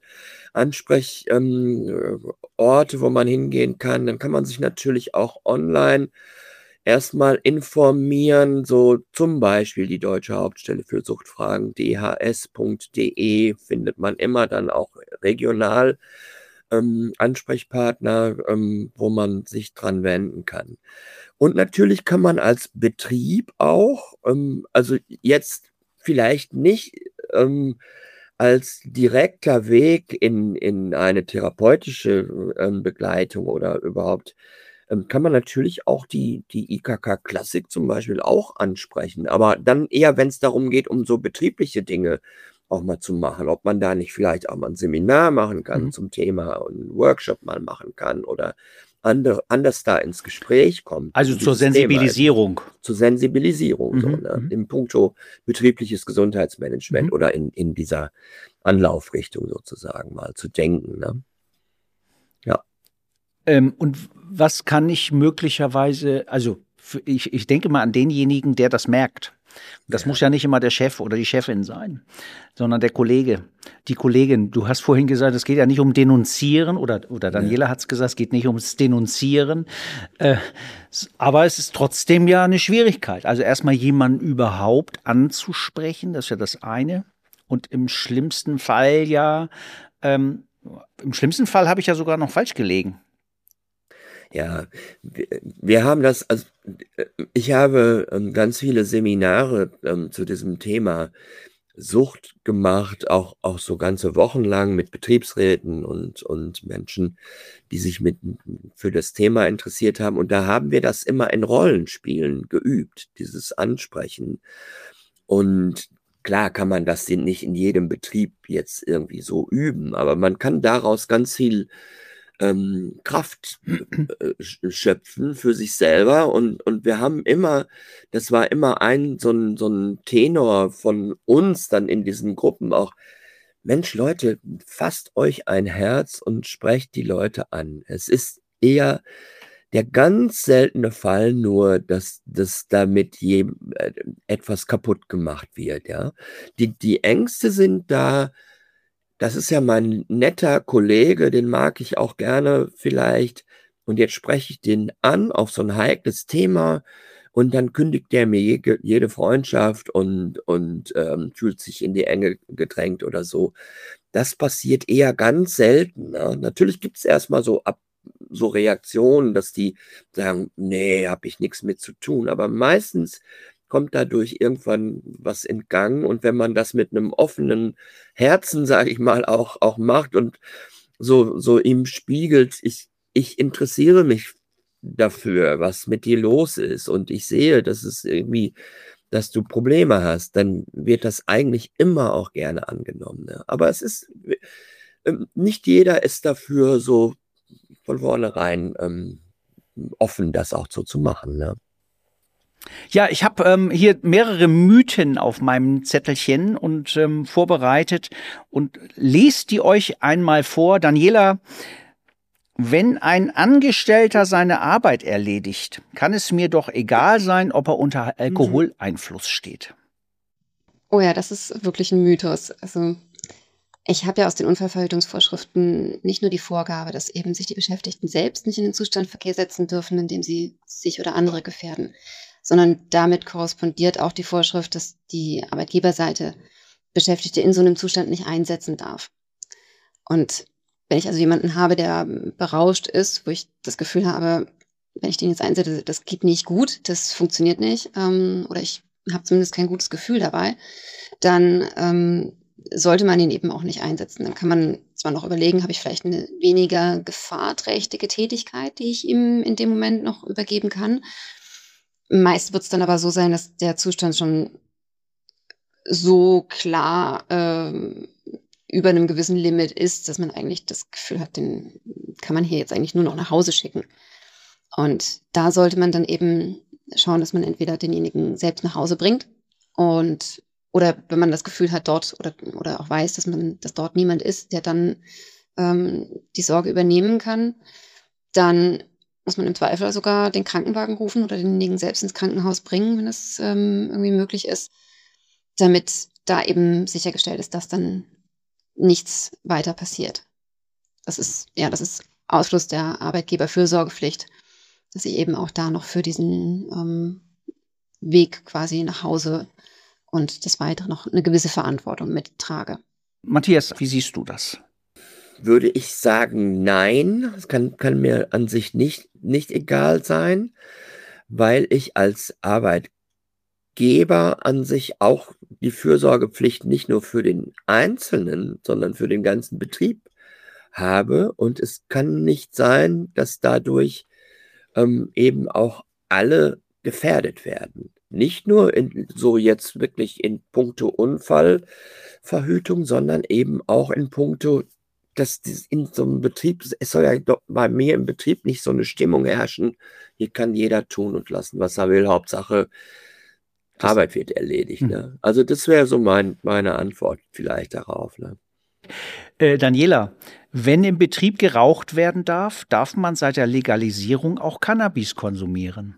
Ansprechorte, wo man hingehen kann. Dann kann man sich natürlich auch online erstmal informieren, so zum Beispiel die Deutsche Hauptstelle für Suchtfragen, dhs.de, findet man immer dann auch regional Ansprechpartner, wo man sich dran wenden kann. Und natürlich kann man als Betrieb auch, also jetzt vielleicht nicht als direkter Weg in eine therapeutische Begleitung oder überhaupt, kann man natürlich auch die IKK Klassik zum Beispiel auch ansprechen, aber dann eher, wenn es darum geht, um so betriebliche Dinge auch mal zu machen, ob man da nicht vielleicht auch mal ein Seminar machen kann zum Thema und einen Workshop mal machen kann oder anders da ins Gespräch kommt. Also zur Sensibilisierung. Zur Sensibilisierung, so, ne? Im Punkto betriebliches Gesundheitsmanagement oder in dieser Anlaufrichtung sozusagen mal zu denken, ne? Ja. Und was kann ich möglicherweise, also ich denke mal an denjenigen, der das merkt. Das muss ja nicht immer der Chef oder die Chefin sein, sondern der Kollege, die Kollegin. Du hast vorhin gesagt, es geht ja nicht um Denunzieren oder Daniela hat es gesagt, es geht nicht ums Denunzieren. Aber es ist trotzdem ja eine Schwierigkeit. Also erstmal jemanden überhaupt anzusprechen, das ist ja das eine. Und im schlimmsten Fall habe ich ja sogar noch falsch gelegen. Ja, wir haben das, also ich habe ganz viele Seminare zu diesem Thema Sucht gemacht, auch so ganze Wochen lang mit Betriebsräten und Menschen, die sich für das Thema interessiert haben. Und da haben wir das immer in Rollenspielen geübt, dieses Ansprechen. Und klar kann man das nicht in jedem Betrieb jetzt irgendwie so üben, aber man kann daraus ganz viel Kraft schöpfen für sich selber und wir haben immer, das war immer so ein Tenor von uns dann in diesen Gruppen auch, Mensch Leute, fasst euch ein Herz und sprecht die Leute an. Es ist eher der ganz seltene Fall nur, dass damit etwas kaputt gemacht wird, ja. Die Ängste sind da. Das ist ja mein netter Kollege, den mag ich auch gerne vielleicht. Und jetzt spreche ich den an auf so ein heikles Thema und dann kündigt der mir jede Freundschaft und fühlt sich in die Enge gedrängt oder so. Das passiert eher ganz selten. Ne? Natürlich gibt es erstmal so Reaktionen, dass die sagen, nee, habe ich nichts mit zu tun. Aber meistens kommt dadurch irgendwann was in Gang. Und wenn man das mit einem offenen Herzen, sage ich mal, auch macht und so ihm spiegelt, ich interessiere mich dafür, was mit dir los ist und ich sehe, dass du Probleme hast, dann wird das eigentlich immer auch gerne angenommen. Ne? Aber es ist, nicht jeder ist dafür so von vornherein offen, das auch so zu machen, ne? Ja, ich habe hier mehrere Mythen auf meinem Zettelchen und vorbereitet und lest die euch einmal vor. Daniela, wenn ein Angestellter seine Arbeit erledigt, kann es mir doch egal sein, ob er unter Alkoholeinfluss steht. Oh ja, das ist wirklich ein Mythos. Also Ich habe ja aus den Unfallverhütungsvorschriften nicht nur die Vorgabe, dass eben sich die Beschäftigten selbst nicht in den Zustand versetzen dürfen, in dem sie sich oder andere gefährden, sondern damit korrespondiert auch die Vorschrift, dass die Arbeitgeberseite Beschäftigte in so einem Zustand nicht einsetzen darf. Und wenn ich also jemanden habe, der berauscht ist, wo ich das Gefühl habe, wenn ich den jetzt einsetze, das geht nicht gut, das funktioniert nicht, oder ich habe zumindest kein gutes Gefühl dabei, dann sollte man ihn eben auch nicht einsetzen. Dann kann man zwar noch überlegen, habe ich vielleicht eine weniger gefahrträchtige Tätigkeit, die ich ihm in dem Moment noch übergeben kann. Meist wird es dann aber so sein, dass der Zustand schon so klar über einem gewissen Limit ist, dass man eigentlich das Gefühl hat, den kann man hier jetzt eigentlich nur noch nach Hause schicken. Und da sollte man dann eben schauen, dass man entweder denjenigen selbst nach Hause bringt oder wenn man das Gefühl hat, dort oder auch weiß, dass dort niemand ist, der dann die Sorge übernehmen kann, dann muss man im Zweifel sogar den Krankenwagen rufen oder denjenigen selbst ins Krankenhaus bringen, wenn das irgendwie möglich ist, damit da eben sichergestellt ist, dass dann nichts weiter passiert. Das ist Ausschluss der Arbeitgeberfürsorgepflicht, dass ich eben auch da noch für diesen Weg quasi nach Hause und das Weitere noch eine gewisse Verantwortung mittrage. Matthias, wie siehst du das? Würde ich sagen, nein. Es kann mir an sich nicht egal sein, weil ich als Arbeitgeber an sich auch die Fürsorgepflicht nicht nur für den Einzelnen, sondern für den ganzen Betrieb habe. Und es kann nicht sein, dass dadurch eben auch alle gefährdet werden. Nicht nur so jetzt wirklich in puncto Unfallverhütung, sondern eben auch in puncto, dass in so einem Betrieb, es soll ja doch bei mir im Betrieb nicht so eine Stimmung herrschen, hier kann jeder tun und lassen, was er will, Hauptsache Arbeit wird erledigt. Ne? Also das wäre so meine Antwort vielleicht darauf. Ne? Daniela, wenn im Betrieb geraucht werden darf, darf man seit der Legalisierung auch Cannabis konsumieren?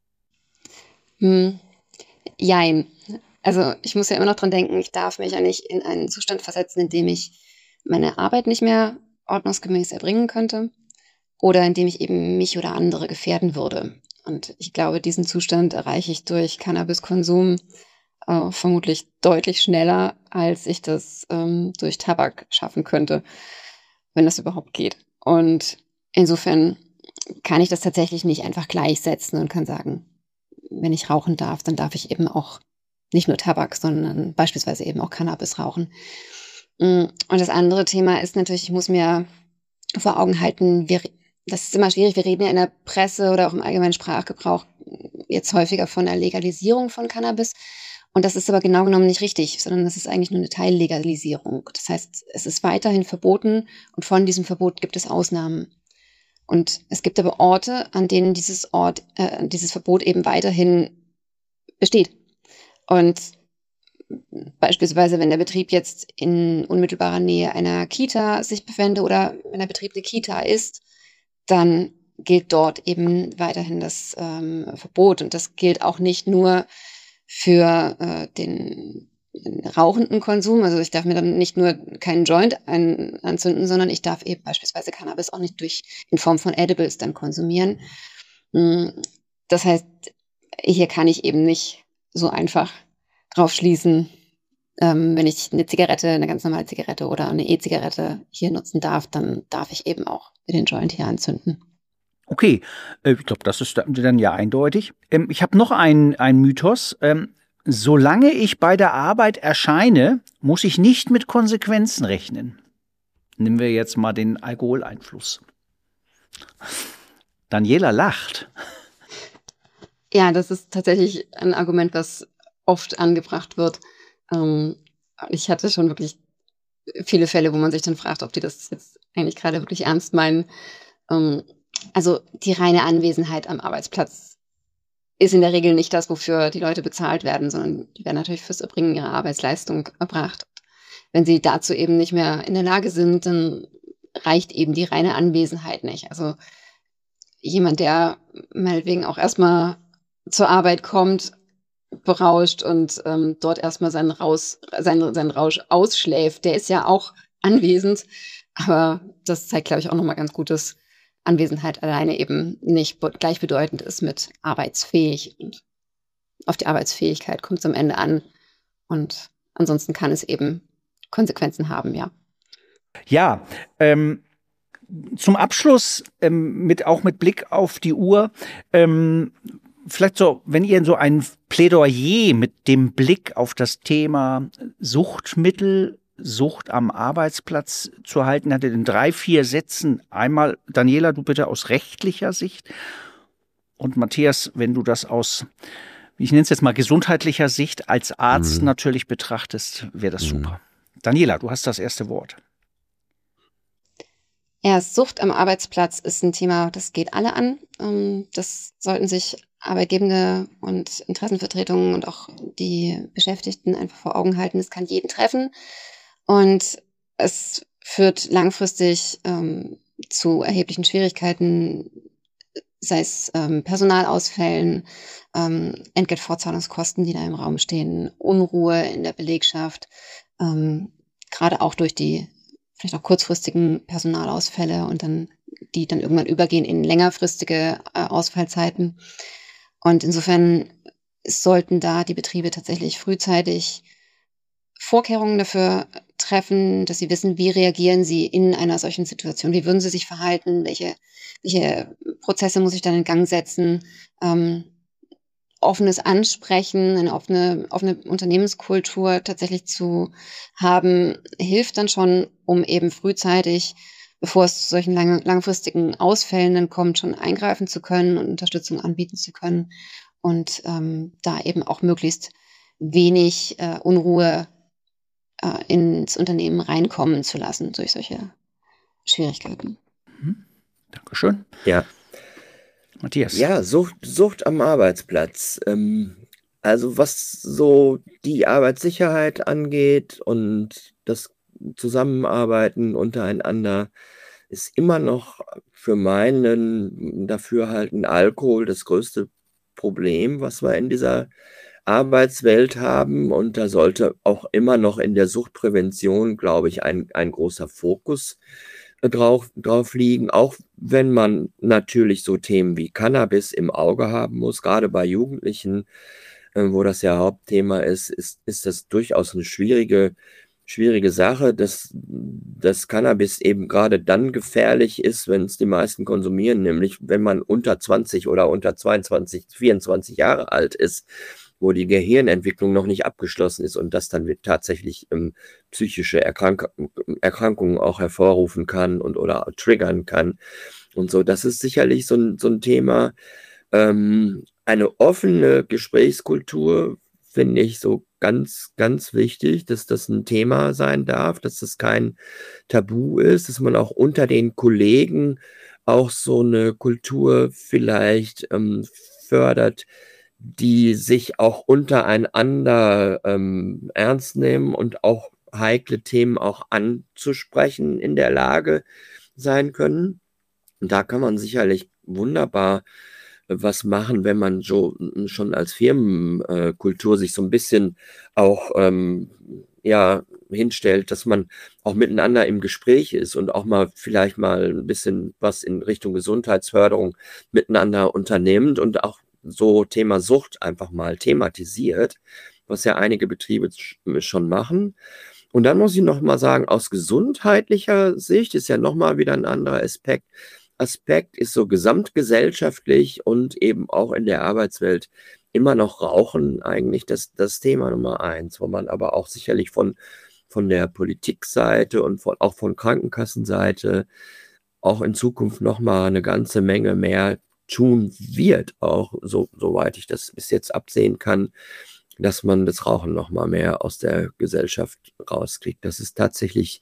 Jein. Also ich muss ja immer noch dran denken, ich darf mich ja nicht in einen Zustand versetzen, in dem ich meine Arbeit nicht mehr ordnungsgemäß erbringen könnte oder in dem ich eben mich oder andere gefährden würde. Und ich glaube, diesen Zustand erreiche ich durch Cannabiskonsum vermutlich deutlich schneller, als ich das durch Tabak schaffen könnte, wenn das überhaupt geht. Und insofern kann ich das tatsächlich nicht einfach gleichsetzen und kann sagen, wenn ich rauchen darf, dann darf ich eben auch nicht nur Tabak, sondern beispielsweise eben auch Cannabis rauchen. Und das andere Thema ist natürlich, ich muss mir vor Augen halten, das ist immer schwierig, wir reden ja in der Presse oder auch im allgemeinen Sprachgebrauch jetzt häufiger von der Legalisierung von Cannabis. Und das ist aber genau genommen nicht richtig, sondern das ist eigentlich nur eine Teillegalisierung. Das heißt, es ist weiterhin verboten und von diesem Verbot gibt es Ausnahmen. Und es gibt aber Orte, an denen dieses Verbot eben weiterhin besteht. Und beispielsweise, wenn der Betrieb jetzt in unmittelbarer Nähe einer Kita sich befände oder wenn der Betrieb eine Kita ist, dann gilt dort eben weiterhin das Verbot. Und das gilt auch nicht nur für den rauchenden Konsum. Also ich darf mir dann nicht nur keinen Joint anzünden, sondern ich darf eben beispielsweise Cannabis auch nicht in Form von Edibles dann konsumieren. Das heißt, hier kann ich eben nicht so einfach drauf schließen, wenn ich eine ganz normale Zigarette oder eine E-Zigarette hier nutzen darf, dann darf ich eben auch den Joint hier anzünden. Okay, ich glaube, das ist dann ja eindeutig. Ich habe noch einen Mythos. Solange ich bei der Arbeit erscheine, muss ich nicht mit Konsequenzen rechnen. Nehmen wir jetzt mal den Alkoholeinfluss. Daniela lacht. Ja, das ist tatsächlich ein Argument, was oft angebracht wird. Ich hatte schon wirklich viele Fälle, wo man sich dann fragt, ob die das jetzt eigentlich gerade wirklich ernst meinen. Also die reine Anwesenheit am Arbeitsplatz ist in der Regel nicht das, wofür die Leute bezahlt werden, sondern die werden natürlich fürs Erbringen ihrer Arbeitsleistung erbracht. Wenn sie dazu eben nicht mehr in der Lage sind, dann reicht eben die reine Anwesenheit nicht. Also jemand, der meinetwegen auch erstmal zur Arbeit kommt, berauscht und dort erstmal seinen Rausch ausschläft, der ist ja auch anwesend. Aber das zeigt, glaube ich, auch nochmal ganz gut, dass Anwesenheit alleine eben nicht gleichbedeutend ist mit arbeitsfähig. Und auf die Arbeitsfähigkeit kommt es am Ende an. Und ansonsten kann es eben Konsequenzen haben, ja. Ja, zum Abschluss, auch mit Blick auf die Uhr, vielleicht so, wenn ihr so ein Plädoyer mit dem Blick auf das Thema Suchtmittel, Sucht am Arbeitsplatz zu halten hattet, in 3, 4 Sätzen. Einmal, Daniela, du bitte aus rechtlicher Sicht und Matthias, wenn du das aus, ich nenne es jetzt mal gesundheitlicher Sicht, als Arzt natürlich betrachtest, wäre das super. Daniela, du hast das erste Wort. Ja, Sucht am Arbeitsplatz ist ein Thema, das geht alle an. Das sollten sich Arbeitgebende und Interessenvertretungen und auch die Beschäftigten einfach vor Augen halten. Es kann jeden treffen und es führt langfristig zu erheblichen Schwierigkeiten, sei es Personalausfällen, Entgeltfortzahlungskosten, die da im Raum stehen, Unruhe in der Belegschaft, gerade auch durch die vielleicht auch kurzfristigen Personalausfälle und die dann irgendwann übergehen in längerfristige Ausfallzeiten. Und insofern sollten da die Betriebe tatsächlich frühzeitig Vorkehrungen dafür treffen, dass sie wissen, wie reagieren sie in einer solchen Situation, wie würden sie sich verhalten, welche Prozesse muss ich dann in Gang setzen, offenes Ansprechen, eine offene Unternehmenskultur tatsächlich zu haben, hilft dann schon, um eben frühzeitig, bevor es zu solchen langfristigen Ausfällen dann kommt, schon eingreifen zu können und Unterstützung anbieten zu können und da eben auch möglichst wenig Unruhe ins Unternehmen reinkommen zu lassen durch solche Schwierigkeiten. Dankeschön. Ja. Matthias. Ja, Sucht am Arbeitsplatz. Also was so die Arbeitssicherheit angeht und das Zusammenarbeiten untereinander, ist immer noch für meinen Dafürhalten Alkohol das größte Problem, was wir in dieser Arbeitswelt haben. Und da sollte auch immer noch in der Suchtprävention, glaube ich, ein großer Fokus drauf liegen, auch wenn man natürlich so Themen wie Cannabis im Auge haben muss, gerade bei Jugendlichen, wo das ja Hauptthema ist das durchaus eine schwierige Sache, dass Cannabis eben gerade dann gefährlich ist, wenn es die meisten konsumieren, nämlich wenn man unter 20 oder unter 22, 24 Jahre alt ist, wo die Gehirnentwicklung noch nicht abgeschlossen ist und das dann tatsächlich psychische Erkrankungen auch hervorrufen kann oder triggern kann und so. Das ist sicherlich so ein Thema. Eine offene Gesprächskultur finde ich so ganz, ganz wichtig, dass das ein Thema sein darf, dass das kein Tabu ist, dass man auch unter den Kollegen auch so eine Kultur vielleicht fördert, die sich auch untereinander ernst nehmen und auch heikle Themen auch anzusprechen in der Lage sein können. Und da kann man sicherlich wunderbar was machen, wenn man schon als Firmenkultur sich so ein bisschen auch hinstellt, dass man auch miteinander im Gespräch ist und auch vielleicht mal ein bisschen was in Richtung Gesundheitsförderung miteinander unternimmt und auch so Thema Sucht einfach mal thematisiert, was ja einige Betriebe schon machen. Und dann muss ich noch mal sagen, aus gesundheitlicher Sicht ist ja noch mal wieder ein anderer Aspekt ist so gesamtgesellschaftlich und eben auch in der Arbeitswelt immer noch Rauchen eigentlich das Thema Nummer 1, wo man aber auch sicherlich von der Politikseite und auch von Krankenkassenseite auch in Zukunft noch mal eine ganze Menge mehr tun wird, auch soweit ich das bis jetzt absehen kann, dass man das Rauchen noch mal mehr aus der Gesellschaft rauskriegt. Das ist tatsächlich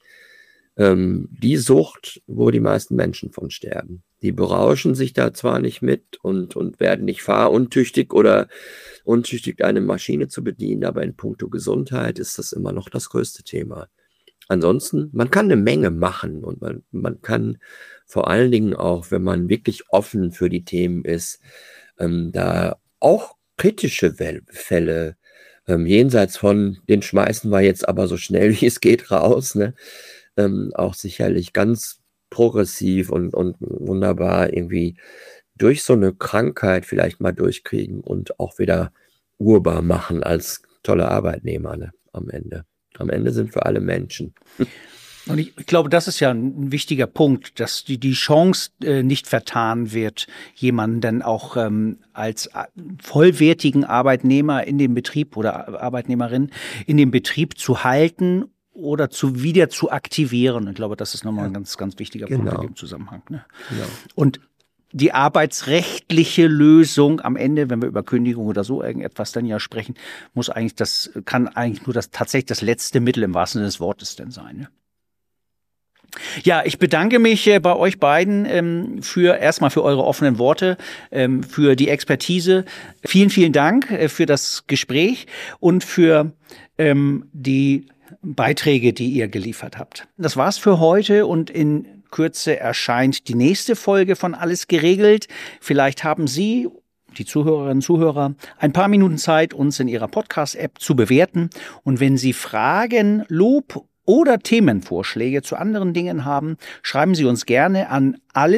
die Sucht, wo die meisten Menschen von sterben. Die berauschen sich da zwar nicht mit und werden nicht fahruntüchtig oder untüchtig, eine Maschine zu bedienen, aber in puncto Gesundheit ist das immer noch das größte Thema. Ansonsten, man kann eine Menge machen und man kann vor allen Dingen auch, wenn man wirklich offen für die Themen ist, da auch kritische Fälle jenseits von den schmeißen wir jetzt aber so schnell wie es geht raus, ne? auch sicherlich ganz progressiv und wunderbar irgendwie durch so eine Krankheit vielleicht mal durchkriegen und auch wieder urbar machen als tolle Arbeitnehmer, ne, am Ende. Am Ende sind wir alle Menschen. Und ich glaube, das ist ja ein wichtiger Punkt, dass die Chance nicht vertan wird, jemanden dann auch als vollwertigen Arbeitnehmer in dem Betrieb oder Arbeitnehmerin in dem Betrieb zu halten oder wieder zu aktivieren. Ich glaube, das ist nochmal ein ganz, ganz wichtiger Punkt in dem Zusammenhang. Ne? Genau. Und die arbeitsrechtliche Lösung am Ende, wenn wir über Kündigung oder so irgendetwas dann ja sprechen, kann eigentlich nur tatsächlich das letzte Mittel im wahrsten Sinne des Wortes denn sein. Ne? Ja, ich bedanke mich bei euch beiden erstmal für eure offenen Worte, für die Expertise. Vielen, vielen Dank für das Gespräch und für die Beiträge, die ihr geliefert habt. Das war's für heute und in Kürze erscheint die nächste Folge von Alles geregelt. Vielleicht haben Sie, die Zuhörerinnen und Zuhörer, ein paar Minuten Zeit, uns in Ihrer Podcast-App zu bewerten. Und wenn Sie Fragen, Lob oder Themenvorschläge zu anderen Dingen haben, schreiben Sie uns gerne an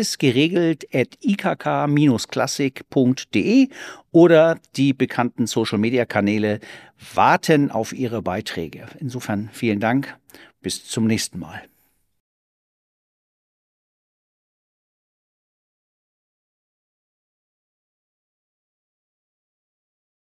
allesgeregelt@ikk-klassik.de oder die bekannten Social-Media-Kanäle warten auf Ihre Beiträge. Insofern vielen Dank. Bis zum nächsten Mal.